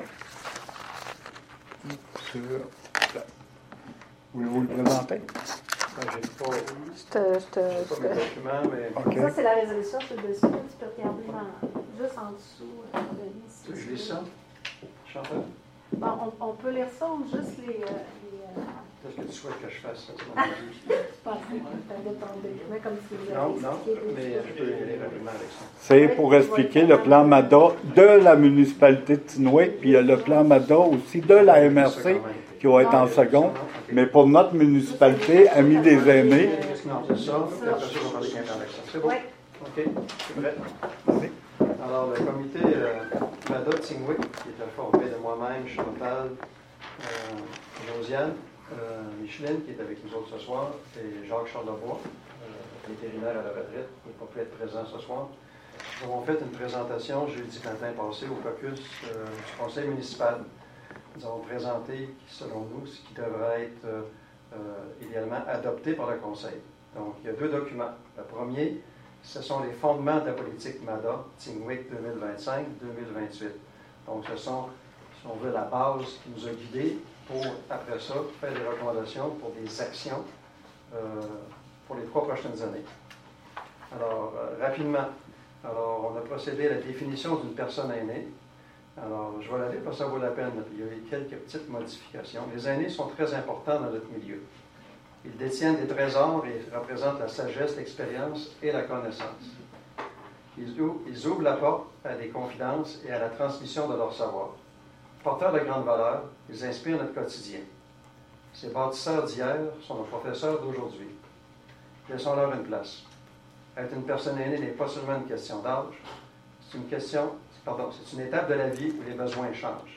Sur- Voulez-vous le présenter? Ben, j'ai pas, Je te- je te- j'ai je pas mes te- documents, mais OK. Ça, c'est la résolution sur le dessus. là. Tu peux regarder dans- juste en dessous. euh, Denis, si tu veux que tu je lis veux. ça. Chantal, Bon, on, on peut lire ça ou juste les. euh, les euh, qu'est-ce que tu souhaites que je fasse? Ça, tu m'as dit. passer de ton document comme si vous Non, avez non, expliqué mais déjà. je peux y aller rapidement avec ça. C'est pour expliquer le plan M A D A de la municipalité de Tinoué, puis il y a le plan M A D A aussi de la M R C qui va être en seconde. Mais pour notre municipalité, Amis des aînés, Non, c'est ça. Puis après ça, on va parler d'un plan d'action. C'est bon? Oui. OK, c'est prêt. Alors, le comité euh, M A D A de Tingwick, qui était formé de moi-même, Chantal, euh, Josiane, euh, Micheline, qui est avec nous autres ce soir, et Jacques Charlebois, euh, vétérinaire à la retraite, qui n'a pas pu être présent ce soir. Nous avons fait une présentation jeudi matin passé au caucus euh, du conseil municipal. Nous avons présenté, selon nous, ce qui devrait être euh, euh, idéalement adopté par le Conseil. Donc, il y a deux documents. Le premier, ce sont les fondements de la politique M A D A, Tingwick deux mille vingt-cinq deux mille vingt-huit. Donc, ce sont, si on veut, la base qui nous a guidés pour, après ça, faire des recommandations pour des actions euh, pour les trois prochaines années. Alors, euh, rapidement, alors, on a procédé à la définition d'une personne aînée. Alors, je vais la lire parce que ça vaut la peine. Il y a eu quelques petites modifications. Les aînés sont très importants dans notre milieu. Ils détiennent des trésors et représentent la sagesse, l'expérience et la connaissance. Ils ouvrent, ils ouvrent la porte à des confidences et à la transmission de leur savoir. Porteurs de grandes valeurs, ils inspirent notre quotidien. Ces bâtisseurs d'hier sont nos professeurs d'aujourd'hui. Laissons-leur une place. Être une personne aînée n'est pas seulement une question d'âge, c'est une question, pardon, c'est une étape de la vie où les besoins changent.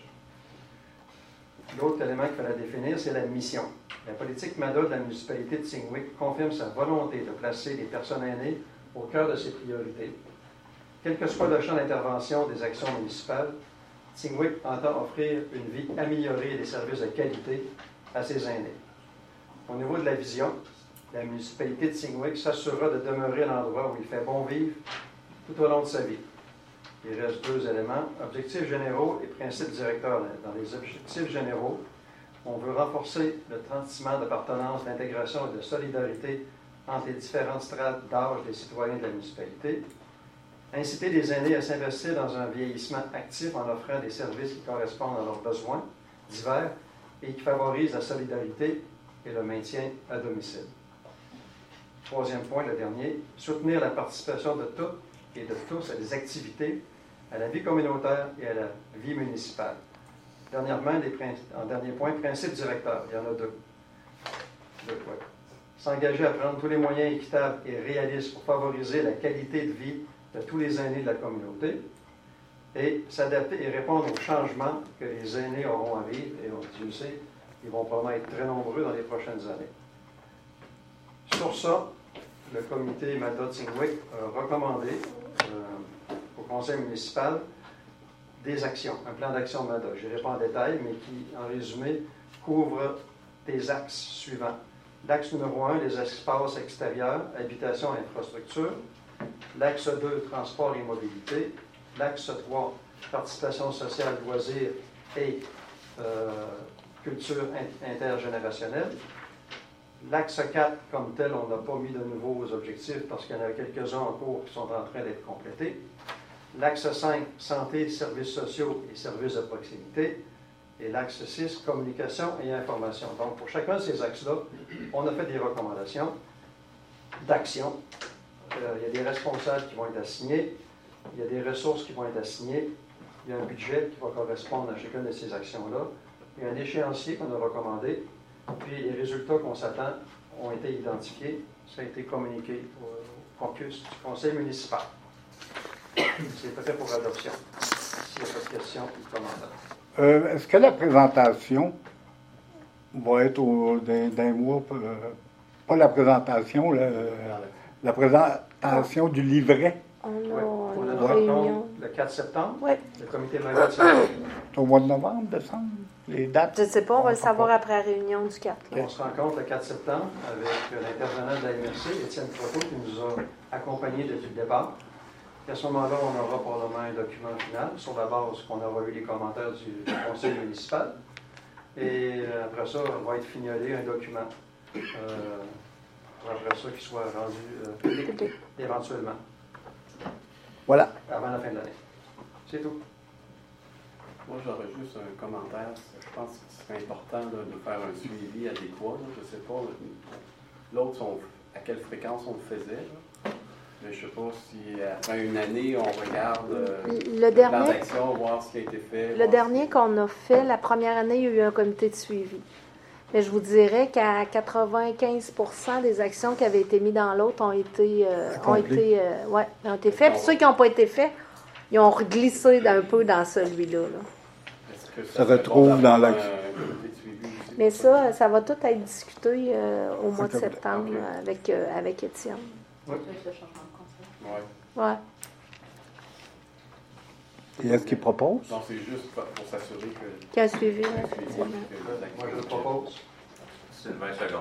L'autre élément qu'il fallait définir, c'est la mission. La politique M A D A de la municipalité de Tingwick confirme sa volonté de placer les personnes aînées au cœur de ses priorités. Quel que soit le champ d'intervention des actions municipales, Tingwick entend offrir une vie améliorée et des services de qualité à ses aînés. Au niveau de la vision, la municipalité de Tingwick s'assurera de demeurer l'endroit où il fait bon vivre tout au long de sa vie. Il reste deux éléments, objectifs généraux et principes directeurs. Dans les objectifs généraux, on veut renforcer le sentiment d'appartenance, d'intégration et de solidarité entre les différentes strates d'âge des citoyens de la municipalité, inciter les aînés à s'investir dans un vieillissement actif en offrant des services qui correspondent à leurs besoins divers et qui favorisent la solidarité et le maintien à domicile. Troisième point, le dernier, soutenir la participation de toutes et de tous à des activités, à la vie communautaire et à la vie municipale. Dernièrement, les en dernier point, principes directeurs. Il y en a deux. Deux ouais. S'engager à prendre tous les moyens équitables et réalistes pour favoriser la qualité de vie de tous les aînés de la communauté et s'adapter et répondre aux changements que les aînés auront à vivre. Et on, Dieu sait, ils vont probablement être très nombreux dans les prochaines années. Sur ça, le comité M A D A Tingwick a recommandé euh, au conseil municipal des actions, un plan d'action M A D A. Je n'irai pas en détail, mais qui, en résumé, couvre des axes suivants. L'axe numéro un, les espaces extérieurs, habitation et infrastructure. L'axe deux, transport et mobilité. L'axe trois, participation sociale, loisirs et euh, culture intergénérationnelle. L'axe quatre, comme tel, on n'a pas mis de nouveaux objectifs parce qu'il y en a quelques-uns en cours qui sont en train d'être complétés. L'axe cinq, santé, services sociaux et services de proximité. Et l'axe six, communication et information. Donc, pour chacun de ces axes-là, on a fait des recommandations d'action. Euh, il y a des responsables qui vont être assignés, il y a des ressources qui vont être assignées, il y a un budget qui va correspondre à chacune de ces actions-là, il y a un échéancier qu'on a recommandé, puis les résultats qu'on s'attend ont été identifiés. Ça a été communiqué au caucus du conseil municipal. C'est prêt pour adoption. S'il n'y a pas de questions ou de commentaires. Euh, est-ce que la présentation va être au, d'un, d'un mois, euh, pas la présentation, la, la présentation du livret? On a, Oui. on On a a une une réunion. rencontre le quatre septembre. Oui. Le comité M A D A Tingwick. C'est au mois de novembre, décembre? Les dates? Je ne sais pas, on va le savoir après la réunion du quatre. Là. On se rencontre le quatre septembre avec l'intervenant de la M R C, Étienne Croteau, qui nous a accompagnés depuis le départ. Et à ce moment-là, on aura probablement un document final sur la base qu'on aura eu les commentaires du conseil municipal. Et après ça, on va être fignolé un document euh, pour après ça qu'il soit rendu euh, public éventuellement. Voilà. Avant la fin de l'année. C'est tout. Moi, j'aurais juste un commentaire. Je pense que c'est important là, de faire un suivi adéquat. Là. Je ne sais pas, l'autre, à quelle fréquence on le faisait. Là. Mais je ne sais pas si, après une année, on regarde euh, le, le dernier, plan d'action, voir ce qui a été fait. Le dernier si... qu'on a fait, la première année, il y a eu un comité de suivi. Mais je vous dirais qu'à quatre-vingt-quinze pour cent des actions qui avaient été mises dans l'autre ont été, euh, ont été, euh, ouais, ont été faites. Puis ceux qui n'ont pas été faits, ils ont glissé un peu dans celui-là. Là. Est-ce que ça se retrouve dans la... Mais ça, ça va tout être discuté euh, au mois de septembre okay. avec, euh, avec Étienne. Oui. Avec le changement de conseil. Oui. Ouais. Et est-ce qu'il propose? Non, c'est juste pour, pour s'assurer que... Qu'il y a un suivi. Un suivi, Moi, je le propose. c'est vingt secondes.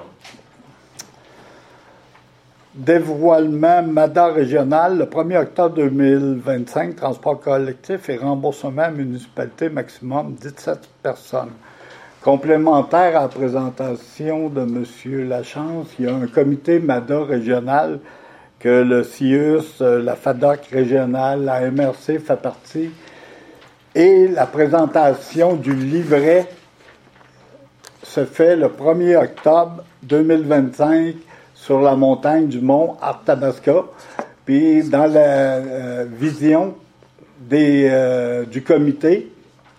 Dévoilement M A D A régional, le premier octobre deux mille vingt-cinq, transport collectif et remboursement municipalité maximum dix-sept personnes. Complémentaire à la présentation de M. Lachance, il y a un comité M A D A régional que le C I U S, la F A D O C régionale, la M R C fait partie, et la présentation du livret se fait le premier octobre deux mille vingt-cinq sur la montagne du mont Arthabasca, puis dans la euh, vision des, euh, du comité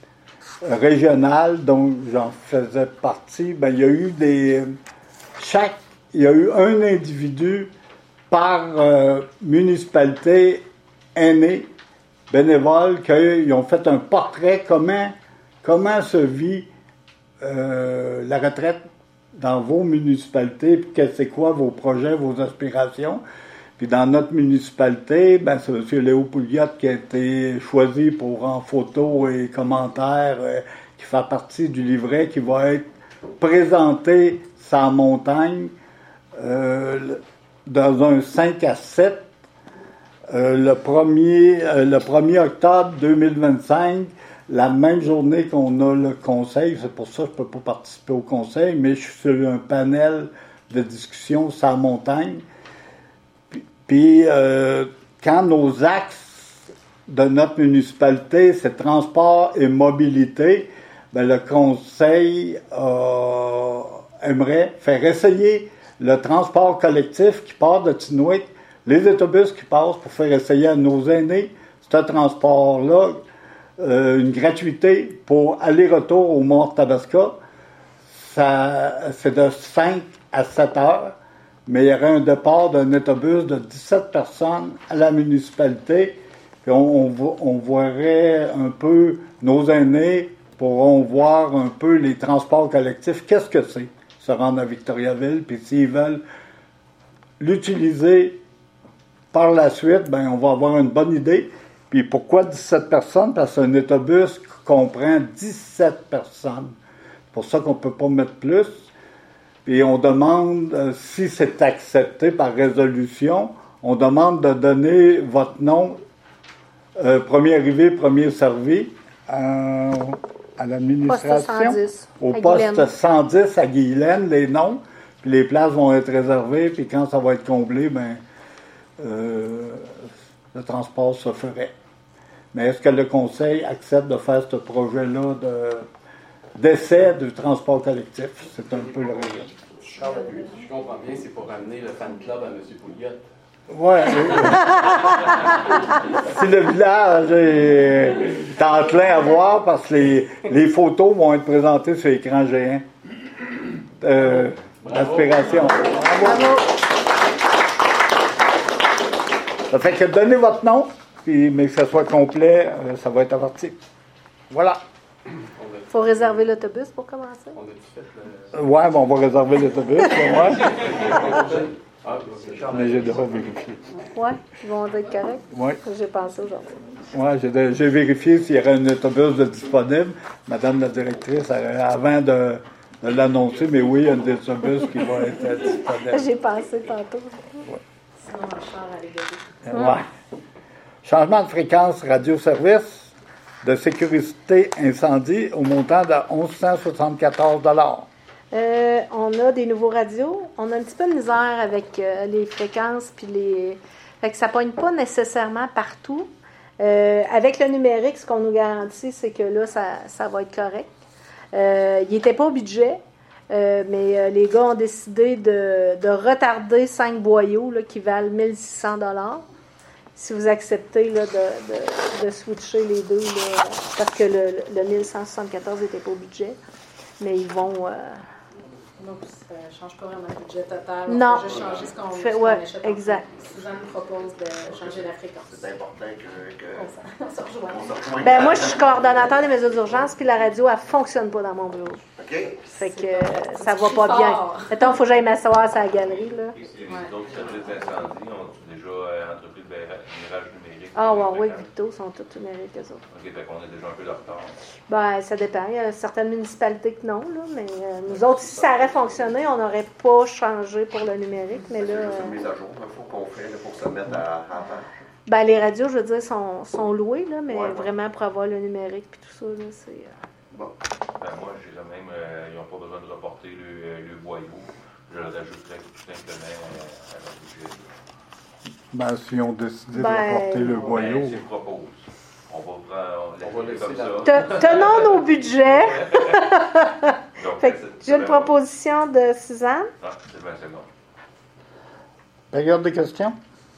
régional dont j'en faisais partie, ben, il y a eu des chaque il y a eu un individu par euh, municipalité aînée bénévole qui ont fait un portrait comment comment se vit euh, la retraite dans vos municipalités, puis que c'est quoi vos projets, vos aspirations. Puis dans notre municipalité, ben, c'est M. Léo Pouliot qui a été choisi pour en photo et commentaires, euh, qui fait partie du livret qui va être présenté sans montagne euh, dans un cinq à sept euh, le premier euh, le premier octobre deux mille vingt-cinq, la même journée qu'on a le conseil. C'est pour ça que je ne peux pas participer au conseil, mais je suis sur un panel de discussion sans montagne. Puis, puis euh, quand nos axes de notre municipalité, c'est transport et mobilité, ben, le conseil euh, aimerait faire essayer le transport collectif qui part de Tinwick, les autobus qui passent pour faire essayer à nos aînés ce transport-là, euh, une gratuité pour aller-retour au Mont Tabasca. Ça, c'est de cinq à sept heures, mais il y aurait un départ d'un autobus de dix-sept personnes à la municipalité, puis on, on, on voirait un peu nos aînés pourront voir un peu les transports collectifs. Qu'est-ce que c'est, se rendre à Victoriaville, puis s'ils veulent l'utiliser par la suite, ben on va avoir une bonne idée. Puis pourquoi dix-sept personnes? Parce qu'un autobus comprend dix-sept personnes. C'est pour ça qu'on ne peut pas mettre plus. Puis on demande, euh, si c'est accepté par résolution, on demande de donner votre nom, euh, premier arrivé, premier servi, euh, à l'administration, poste cent dix, au à poste Guylaine. cent dix à Guylaine, les noms, puis les places vont être réservées, puis quand ça va être comblé, ben euh, le transport se ferait. Mais est-ce que le conseil accepte de faire ce projet-là de, d'essai du transport collectif? C'est un peu le raison. Si je comprends bien, c'est pour ramener le fan club à M. Pouliot. Ouais. Si le village est, est enclin à voir, parce que les, les photos vont être présentées sur l'écran géant. Euh, L'aspiration. Bravo. Ça fait que donnez votre nom, puis, mais que ça soit complet, euh, ça va être averti. Voilà. Il faut réserver l'autobus pour commencer. On a-tu fait le... Ouais, bon, on va réserver l'autobus, pour moi. Ah, Mais j'ai déjà vérifié. Oui, ils vont être corrects. Oui. J'ai pensé aujourd'hui. Ouais, j'ai, j'ai vérifié s'il y aurait un autobus de disponible. Madame la directrice, elle, avant de, de l'annoncer, mais oui, il y a un autobus qui va être euh, disponible. J'ai pensé tantôt. Ouais. Sinon, un char à l'égalité. Ouais. Changement de fréquence radio-service de sécurité incendie au montant de onze cent soixante-quatorze dollars. Euh, on a des nouveaux radios. On a un petit peu de misère avec euh, les fréquences, puis les. Fait que ça ne pogne pas nécessairement partout. Euh, avec le numérique, ce qu'on nous garantit, c'est que là, ça, ça va être correct. Euh, il n'était pas au budget, euh, mais euh, les gars ont décidé de, de retarder cinq boyaux là, qui valent mille six cents dollars. Si vous acceptez là, de, de, de switcher les deux, là, parce que le, le mille cent soixante-quatorze n'était pas au budget, mais ils vont. Euh, Donc, ça ne change pas vraiment le budget total. On Non. peut juste changer ce qu'on, Fait- ce qu'on ouais, achète en exact. fait. Suzanne propose de changer la fréquence. C'est important que, que On s'en- on s'en rejoint. on se rejoigne. ben moi, je suis coordonnateur des mesures d'urgence, puis la radio, elle ne fonctionne pas dans mon bureau. OK? Fait que C'est euh, bon. ça Tu va cries pas bien. fort. Mettons, il faut que j'aille m'asseoir sur la galerie. Là. Et les autres services d'incendie ont déjà euh, entrepris le virage numérique Ah, Warwick, Victo sont tous numériques, eux autres. OK, fait qu'on est déjà un peu de retard. Ben, ça dépend. Il y a certaines municipalités que non, là, mais euh, nous autres, si ça aurait fonctionné, on n'aurait pas changé pour le numérique, mais là... C'est juste euh, une mise à jour, il faut qu'on fait là, pour se mettre à, à temps. ben, les radios, je veux dire, sont, sont louées, là, mais Ouais, ouais. vraiment pour avoir le numérique puis tout ça, là, c'est... euh, Bon. Ben, moi, j'ai quand même, euh, ils n'ont pas besoin de reporter le, euh, le boyau. Je le rajouterais tout simplement euh, à leur budget. Ben, si on décidait Ben, de rapporter le Ben, boyau. je propose. On va prendre, on, On va laisser comme la- ça. Te- Tenons nos budgets. Donc, Fait que c'est- j'ai une c'est- proposition de Suzanne. Ah, c'est vingt secondes. Période de questions?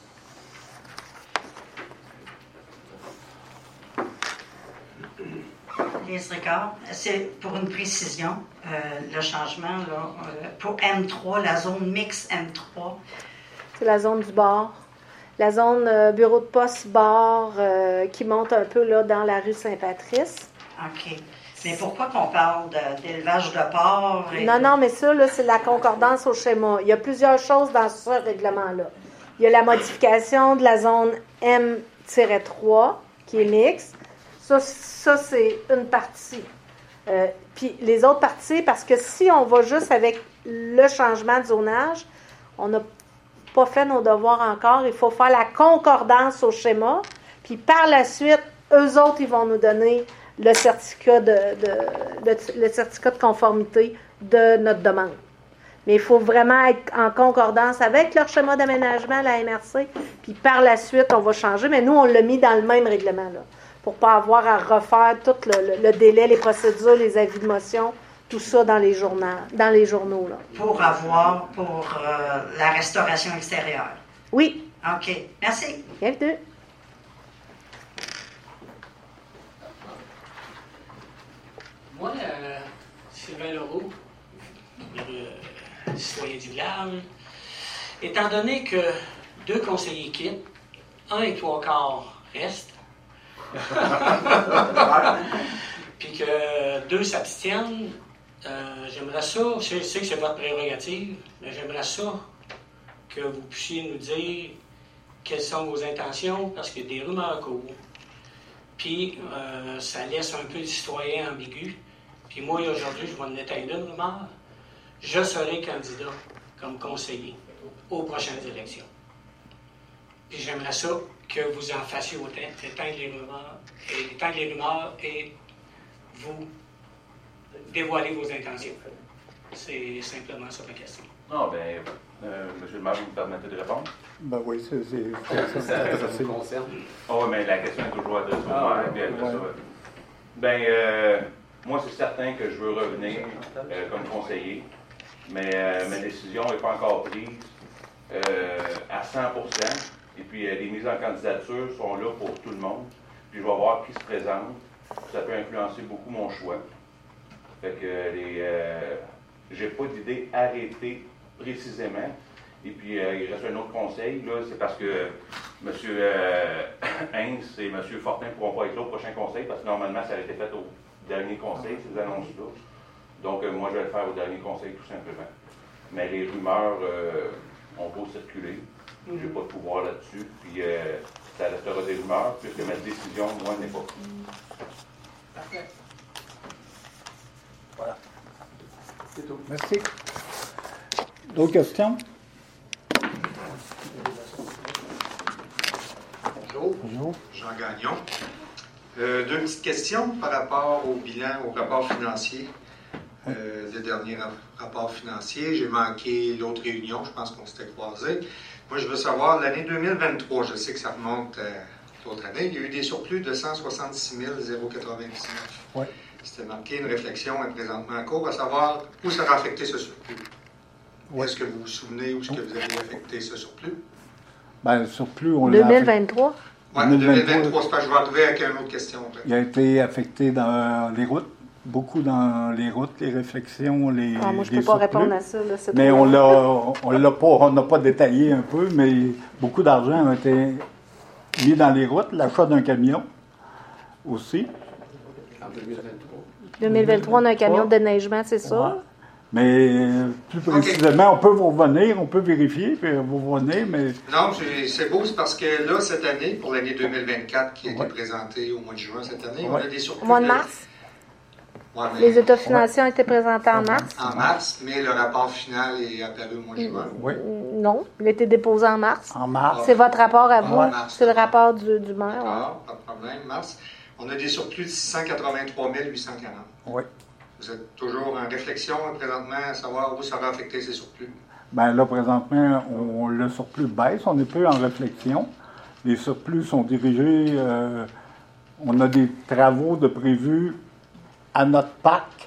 Les Ricard, c'est pour une précision, euh, le changement là, euh, pour M trois, la zone mix M trois. C'est la zone du bar. La zone euh, bureau de poste bar euh, qui monte un peu là dans la rue Saint-Patrice. OK. Mais pourquoi qu'on parle de- d'élevage de porc? et Non, de- non, mais ça, là, c'est la concordance au schéma. Il y a plusieurs choses dans ce règlement-là. Il y a la modification de la zone M trois qui est mixte. Ça, ça c'est une partie. Euh, puis les autres parties, parce que si on va juste avec le changement de zonage, on n'a pas fait nos devoirs encore. Il faut faire la concordance au schéma. Puis par la suite, eux autres, ils vont nous donner le certificat de, de- de- le certificat de conformité de notre demande. Mais il faut vraiment être en concordance avec leur schéma d'aménagement, la M R C, puis par la suite, on va changer. Mais nous, on l'a mis dans le même règlement, là, pour ne pas avoir à refaire tout le, le- le délai, les procédures, les avis de motion, tout ça dans les journaux. Dans les journaux là. Pour avoir, pour euh, la restauration extérieure. Oui, OK. Merci. bienvenue. Moi, euh, Sylvain Leroux, euh, citoyen du village, étant donné que deux conseillers quittent, un et trois quarts restent, puis que deux s'abstiennent, euh, j'aimerais ça, je sais que c'est votre prérogative, mais j'aimerais ça que vous puissiez nous dire quelles sont vos intentions, parce qu'il y a des rumeurs courent. Puis, euh, ça laisse un peu le citoyen ambigu. Puis moi, aujourd'hui, je vais en éteindre une rumeur. Je serai candidat comme conseiller aux prochaines élections. Puis j'aimerais ça que vous en fassiez autant, éteindre les rumeurs, et, éteindre les rumeurs et vous dévoiler vos intentions. C'est simplement ça ma question. Non, ben, euh, monsieur le maire, vous me permettez de répondre? Ben oui, c'est c'est- c'est adressé. concerne. Ah oui, mais la question est toujours adressée au Ah, maire, puis après ouais. ça. Ben, euh, moi, c'est certain que je veux revenir euh, comme conseiller, mais euh, ma décision n'est pas encore prise euh, à cent pour cent. Et puis, euh, les mises en candidature sont là pour tout le monde. Puis, je vais voir qui se présente. Ça peut influencer beaucoup mon choix. Fait que les, euh, j'ai pas d'idée arrêtée précisément. Et puis, euh, il reste un autre conseil, là, c'est parce que M. Euh, Heinz et M. Fortin ne pourront pas être là au prochain conseil, parce que normalement, ça a été fait au dernier conseil, ces annonces-là. Donc, euh, moi, je vais le faire au dernier conseil, tout simplement. Mais les rumeurs euh, ont beau circuler. Je n'ai pas de pouvoir là-dessus. Puis, euh, ça restera des rumeurs, puisque ma décision, moi, n'est pas prise. Parfait. Voilà. C'est tout. Merci. D'autres questions? Bonjour, Bonjour. Jean Gagnon. Euh, deux petites questions par rapport au bilan, au rapport financier. Euh, le dernier rap- rapport financier, j'ai manqué l'autre réunion, je pense qu'on s'était croisés. Moi, je veux savoir, l'année deux mille vingt-trois, je sais que ça remonte à l'autre année, il y a eu des surplus de cent soixante-six mille quatre-vingt-dix-neuf. Oui. C'était marqué, une réflexion est présentement en cours, à savoir où ça va affecter ce surplus. Oui. Est-ce que vous vous souvenez où est-ce que vous avez affecté ce surplus? Ben, le surplus, on l'a deux mille affecté- vingt-trois. Oui, deux mille vingt-trois. deux mille vingt-trois, c'est pas, je vais arriver avec une autre question. après. Il a été affecté dans les routes, beaucoup dans les routes, les réflexions, les. Ah, moi, je ne les peux pas surplus. répondre à ça. Là, c'est Mais trop on long. l'a, on l'a pas, on n'a pas détaillé un peu, mais beaucoup d'argent a été mis dans les routes, l'achat d'un camion aussi. En deux mille vingt-trois. deux mille vingt-trois, on a un camion de déneigement, c'est ça? Ouais. Mais plus précisément, okay. on peut vous revenir, on peut vérifier, puis vous revenir, mais... Non, c'est beau, c'est parce que là, cette année, pour l'année deux mille vingt-quatre, qui a été ouais. présentée au mois de juin cette année, ouais. on a des surplus... Au mois de mars? Ouais, mais... Les états financiers ouais. ont été présentés en mars? En mars, mais le rapport final est apparu au mois de juin. Oui. Non, il a été déposé en mars. En mars. C'est votre rapport à vous? Ouais. C'est le rapport du, du maire? D'accord, ouais. Pas de problème, mars. On a des surplus de six cent quatre-vingt-trois mille huit cent quarante. Oui. Vous êtes toujours en réflexion présentement à savoir où ça va affecter ces surplus? Bien là, présentement, on, le surplus baisse. On est peu en réflexion. Les surplus sont dirigés... Euh, on a des travaux de prévus à notre parc.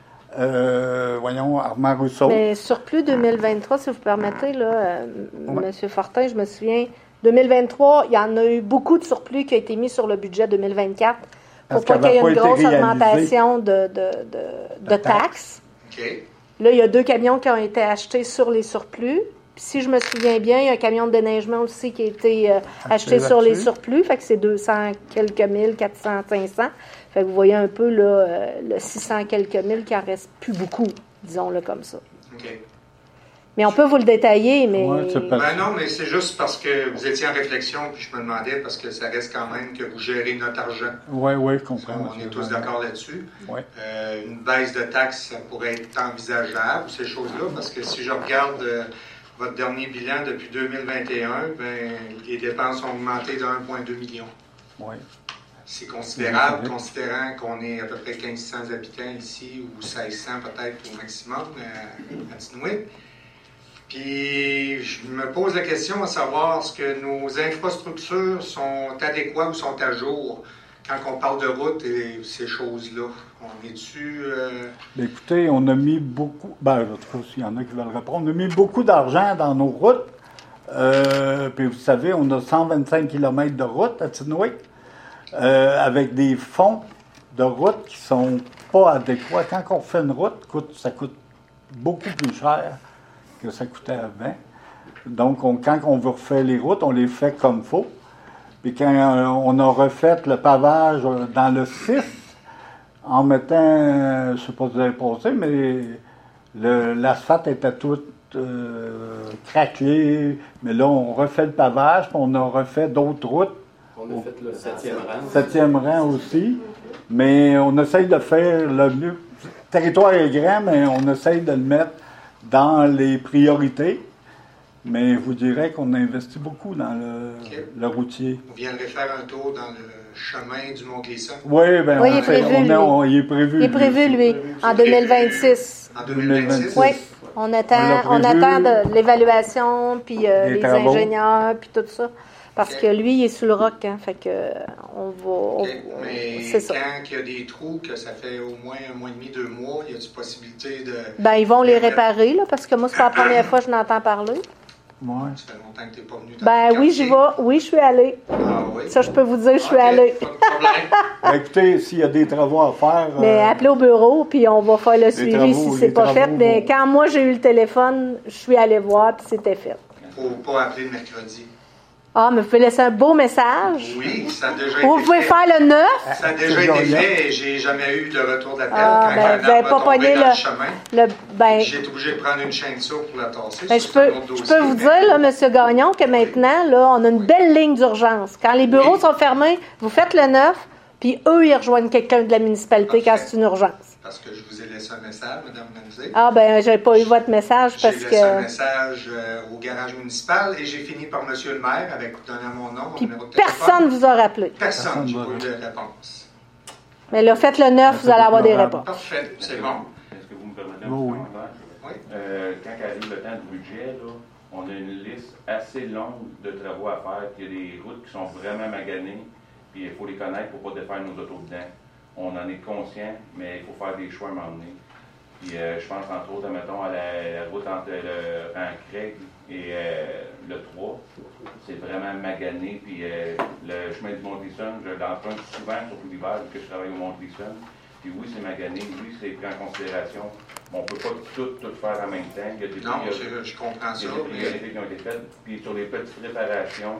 Euh, voyons, Armand Rousseau. Mais surplus deux mille vingt-trois, si vous permettez, là, euh, ouais. M. Fortin, je me souviens, deux mille vingt-trois, il y en a eu beaucoup de surplus qui a été mis sur le budget deux mille vingt-quatre. Pour pas qu'il y ait une grosse augmentation de, de, de, de taxes. Okay. Là, il y a deux camions qui ont été achetés sur les surplus. Puis si je me souviens bien, il y a un camion de déneigement aussi qui a été euh, acheté sur les surplus. Fait que c'est deux cents quelques mille, quatre cents, cinq cents. Fait que vous voyez un peu là, euh, le six cents quelques mille qui en reste plus beaucoup, disons-le comme ça. Okay. Mais on peut vous le détailler, mais... Ouais, ben non, mais c'est juste parce que vous étiez en réflexion, puis je me demandais, parce que ça reste quand même que vous gérez notre argent. Oui, oui, je comprends. On est tous d'accord là-dessus. Ouais. Euh, une baisse de taxes, ça pourrait être envisageable, ces choses-là, parce que si je regarde euh, votre dernier bilan depuis deux mille vingt et un, ben, les dépenses ont augmenté de un virgule deux million. Oui. C'est considérable, oui, considérant qu'on est à peu près mille cinq cents habitants ici, ou mille six cents peut-être au maximum à, à Tinouic. Puis, je me pose la question à savoir est-ce que nos infrastructures sont adéquates ou sont à jour quand on parle de route et ces choses-là. On est-tu... Euh... Écoutez, on a mis beaucoup... Ben, en tout cas, s'il y en a qui veulent répondre, on a mis beaucoup d'argent dans nos routes. Euh, puis, vous savez, on a cent vingt-cinq kilomètres de route à Tinouic, euh, avec des fonds de route qui sont pas adéquats. Quand on fait une route, coûte, ça coûte beaucoup plus cher que ça coûtait avant. Donc, on, quand on veut refaire les routes, on les fait comme il faut. Puis quand euh, on a refait le pavage dans le six, en mettant, euh, je ne sais pas si vous avez pensé, mais le, l'asphalte était tout euh, craqué. Mais là, on refait le pavage, puis on a refait d'autres routes. On a fait le septième rang. Septième rang aussi. Mais on essaye de faire le mieux. Le territoire est grand, mais on essaye de le mettre dans les priorités, mais je vous dirais qu'on a investi beaucoup dans le, okay. le routier. Vous viendrez faire un tour dans le chemin du Mont-Glisson? Oui, bien, oui, il est prévu, on, lui. on, il est prévu. Il est prévu, lui, lui en deux mille vingt-six. En deux mille vingt-six? Oui, on attend, on, on attend de l'évaluation, puis euh, les, les ingénieurs, puis tout ça. Parce okay. que lui, il est sous le roc, hein, fait que on va... Okay. On, mais c'est quand il y a des trous, que ça fait au moins un mois et demi, deux mois, y a-t-il possibilité de... Ben, ils vont les réparer, là, parce que moi, c'est pas la première fois que je n'entends parler. Ouais. Ça fait longtemps que tu n'es pas venu dans Ben le oui, j'y vais. Oui, je suis allée. Ah oui? Ça, je peux vous dire, je suis okay. allée. Pas de problème. Ben, écoutez, s'il y a des travaux à faire... Mais euh, appelez au bureau, puis on va faire le suivi travaux, si c'est pas fait. Vont... Mais quand moi, j'ai eu le téléphone, je suis allée voir, puis c'était fait. Il ne faut pas appeler le mercredi. Ah, mais vous pouvez laisser un beau message. Oui, ça a déjà été Vous pouvez fait. faire le neuf. Ça a déjà été fait et j'ai jamais eu de retour d'appel. Ah, quand ben, un vous n'avez pas pogné le, le chemin, le ben, j'ai été obligé de prendre une chaîne de sourde pour la tasser. Ben, je, peux, je peux vous dire, là, M. Gagnon, que maintenant, là, on a une belle ligne d'urgence. Quand les bureaux oui. sont fermés, vous faites le neuf, puis eux, ils rejoignent quelqu'un de la municipalité Parfait. Quand c'est une urgence. Parce que je vous ai laissé un message, Mme Ramsey. Ah, ben, j'avais pas eu votre message parce que... J'ai laissé un message euh, au garage municipal et j'ai fini par M. le maire avec donner mon nom, mon numéro de téléphone. Personne ne vous a rappelé. Personne, j'ai pas eu de réponse. Mais là, faites le neuf, vous allez avoir des réponses. Parfait, c'est bon. Est-ce que vous me permettez un oh, petit commentaire? Oui. Euh, quand arrive le temps du budget, là, on a une liste assez longue de travaux à faire. Il y a des routes qui sont vraiment maganées, puis il faut les connaître pour ne pas défaire nos autos dedans. On en est conscient, mais il faut faire des choix à un moment donné. Puis euh, je pense entre autres, mettons, à la, la route entre le Craig et euh, le trois. C'est vraiment magané. Puis euh, le chemin du Mont-Glisson, je l'emprunte souvent, surtout l'hiver, vu que je travaille au Mont-Glisson. Puis oui, c'est magané, oui, c'est pris en considération. On ne peut pas tout, tout faire en même temps. Il y a des non, je, je comprends ça. Il y a des priorités qui ont été faites. Puis sur les petites réparations,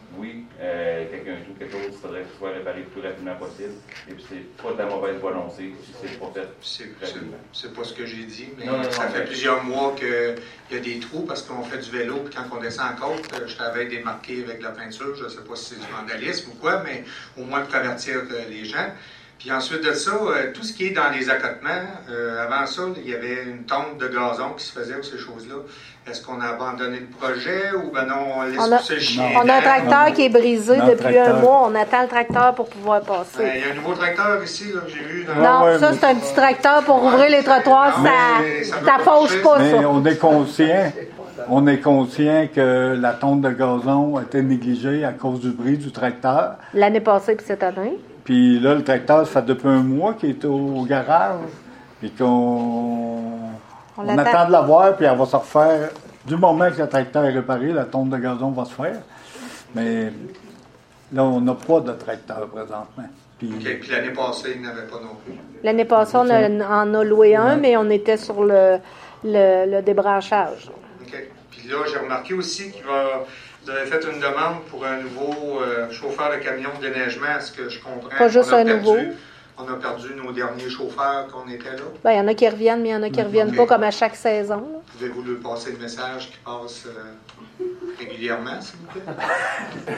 oui, euh, quelqu'un trouve quelque chose, il faudrait que ce soit réparé le plus rapidement possible. Et puis, c'est pas de la mauvaise volonté si c'est pas fait. C'est, c'est, c'est pas ce que j'ai dit, mais non, non, ça non, fait mais... plusieurs mois qu'il y a des trous parce qu'on fait du vélo, puis quand on descend en côte, je t'avais démarqué avec de la peinture, je sais pas si c'est du vandalisme ou quoi, mais au moins pour avertir euh, les gens. Puis ensuite de ça, euh, tout ce qui est dans les accotements, euh, avant ça, il y avait une tonte de gazon qui se faisait pour ces choses-là. Est-ce qu'on a abandonné le projet ou ben non, on laisse on a, pousser le chien? On a un tracteur non, qui est brisé non, depuis tracteur. un mois. On attend le tracteur pour pouvoir passer. Ben, il y a un nouveau tracteur ici, là, que j'ai vu. Dans... Non, ouais, ça, mais... c'est un petit tracteur pour ouvrir les trottoirs. Mais ça ça ça peut fauche marcher. pas, Mais ça. on est conscient, on est conscient que la tonte de gazon a été négligée à cause du bris du tracteur. L'année passée puis cette année. Puis là, le tracteur, ça fait depuis un mois qu'il est au garage. Puis qu'on On on l'attend. attend de l'avoir, puis elle va se refaire. Du moment que le tracteur est réparé, la tonte de gazon va se faire. Mais là, on n'a pas de tracteur présentement. Puis, OK, puis l'année passée, il n'y en avait pas non plus. L'année passée, on a- en a loué un, mais on était sur le, le, le débranchage. OK. Puis là, j'ai remarqué aussi qu'il va... Vous avez fait une demande pour un nouveau euh, chauffeur de camion de déneigement, à ce que je comprends. Pas juste On a un perdu- nouveau. On a perdu nos derniers chauffeurs qu'on était là. Ben, il y en a qui reviennent, mais il y en a qui ne reviennent Ok. pas comme à chaque saison. là. Pouvez-vous lui passer le message qui passe euh, régulièrement, s'il vous plaît?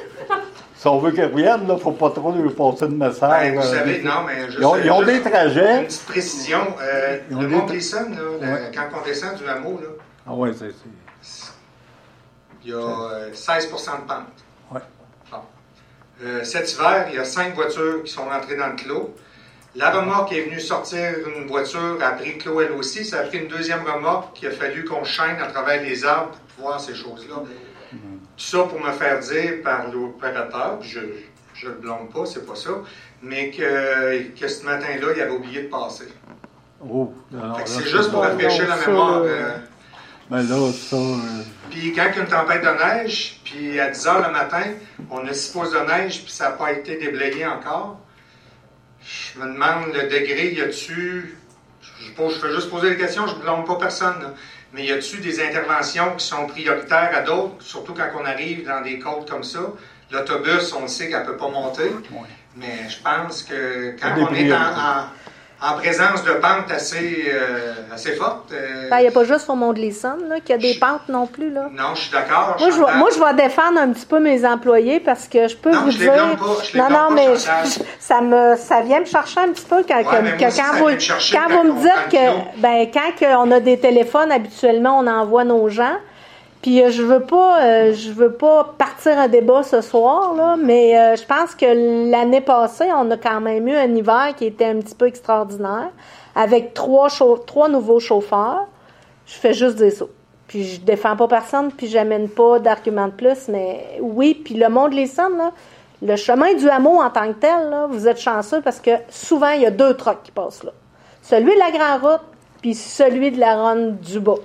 si on veut qu'ils reviennent, il ne faut pas trop lui passer de message. Ben, vous euh, savez, non, mais juste, ils ont, ils ont juste des trajets. une petite précision. Euh, Ils ont le des Mont tra- Gleason, là, le- Ouais. quand on descend du hameau, là, Ah oui, c'est c'est- il y a euh, seize pour cent de pente. Ouais. Bon. Euh, cet hiver, il y a cinq voitures qui sont rentrées dans le clos. La remorque est venue sortir une voiture, a pris le clos elle aussi. Ça a pris une deuxième remorque qu'il a fallu qu'on chaîne à travers les arbres pour voir ces choses-là. Tout ça pour me faire dire par l'opérateur, puis je ne le blâme pas, c'est pas ça, mais que, que ce matin-là, il avait oublié de passer. Oh, alors Fait que là, c'est juste pour bon, rafraîchir bon, la ça, mémoire. là. euh, Mais là, ça. euh, Puis quand il y a une tempête de neige, puis à dix heures le matin, on a six pouces de neige, puis ça n'a pas été déblayé encore. Je me demande le degré, y a-tu... Je, pose, je fais juste poser des questions, je ne blâme pas personne, là. Mais y a-tu des interventions qui sont prioritaires à d'autres, surtout quand on arrive dans des côtes comme ça? L'autobus, on le sait qu'elle ne peut pas monter, mais je pense que quand Des on est en, priorités. en, en présence de pentes assez, euh, assez fortes... euh, Ben, il n'y a pas juste au Mont de Lisson qu'il y a des Je- pentes non plus. Là. non, je suis d'accord. Moi, je, vais, Chantal. moi, je vais défendre un petit peu mes employés parce que je peux Non, vous je les dire. blâme pas, je les non, blâme non, pas, mais Chantal. je- ça, me, ça vient me chercher un petit peu quand, Ouais, que- mais moi que aussi, quand ça vous, vient me chercher quand quand vous on me dites prend le kilo. que, ben, quand que on a des téléphones, habituellement, on envoie nos gens. Puis euh, je veux pas, euh, je veux pas partir un débat ce soir, là, mais euh, je pense que l'année passée, on a quand même eu un hiver qui était un petit peu extraordinaire, avec trois, chau- trois nouveaux chauffeurs. Je fais juste dire ça. Puis je défends pas personne, puis j'amène pas d'arguments de plus, mais oui, puis le Mont de Lisson, là, le chemin du hameau en tant que tel, là, vous êtes chanceux parce que souvent, il y a deux trucks qui passent là. Celui de la Grande Route, puis celui de la ronde du bas.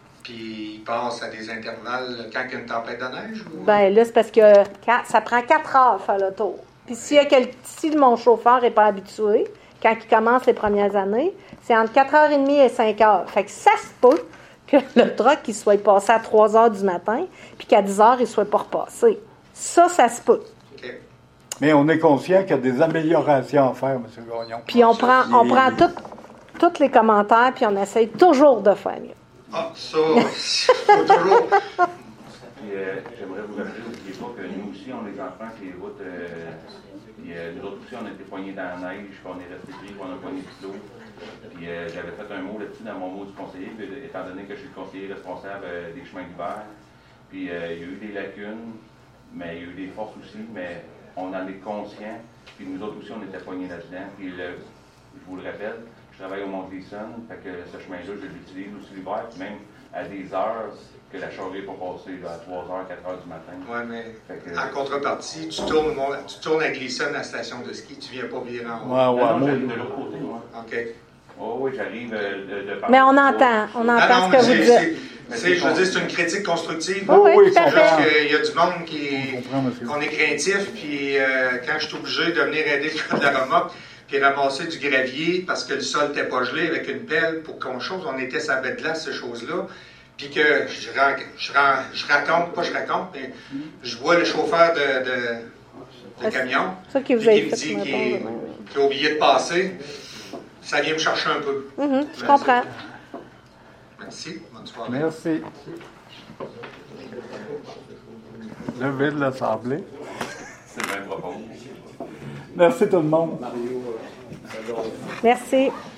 Puis il passe à des intervalles quand il y a une tempête de neige? Ou... Ben là, c'est parce que quand- ça prend quatre heures faire le tour. Puis s'il y a quel, si mon chauffeur n'est pas habitué, quand il commence les premières années, c'est entre quatre heures trente et cinq heures. Fait que ça se peut que le truck il soit passé à trois heures du matin, puis qu'à dix heures, il ne soit pas repassé. Ça, ça se peut. OK. Mais on est conscient qu'il y a des améliorations à faire, M. Gagnon. Puis on prend, on Il- prend tout- tous les commentaires, puis on essaye toujours de faire mieux. Ah, ça, faut toujours... Puis, euh, j'aimerais vous rappeler, n'oubliez pas que nous aussi, on a des enfants qui les routes. Euh, puis, euh, nous autres aussi, on a été poignés dans la neige, puis on est resté pris, puis on a pogné du l'eau. Puis euh, j'avais fait un mot là-dessus dans mon mot du conseiller, puis, étant donné que je suis le conseiller responsable euh, des chemins d'hiver. Puis euh, il y a eu des lacunes, mais il y a eu des forces aussi, mais on en est conscient. Puis nous autres aussi, on était poignés là-dedans. Puis le, je vous le rappelle, je travaille au Mont-Gleason, fait que ce chemin-là, je l'utilise aussi l'hiver, puis même à des heures que la charrue n'est pas passée, là, à trois heures, quatre heures du matin. Oui, mais Fait que- en contrepartie, tu tournes, mon- tu tournes à Gleason à la station de ski, tu viens pas virer en haut. Ouais, ouais, Non, non, moi, j'arrive de l'autre côté, moi. OK. Oh oui, j'arrive euh, de, de par- Mais on entend, on Ah entend non, ce mais que vous c'est, dites. c'est- c'est- je veux dire, c'est une critique constructive. Oui, oui, oui, tout à c'est Juste fait. qu'il y a du monde qui, On comprend, monsieur. qu'on est craintif, puis euh, quand je suis obligé de venir aider le gars de la remorque, puis ramasser du gravier parce que le sol n'était pas gelé avec une pelle pour qu'on chose, on était sa bête de glace, ces choses-là. puis que je, ra- je, ra- je raconte, pas je raconte, mais je vois le chauffeur de, de, de camion, ça qui vous puis avez qui me fait dit ce qu'il matin, qu'il a oublié de passer, ça vient me chercher un peu. Mhm, je comprends. Merci, bonne soirée. Merci. Levé de l'Assemblée. C'est bien propos. Merci tout le monde. Merci.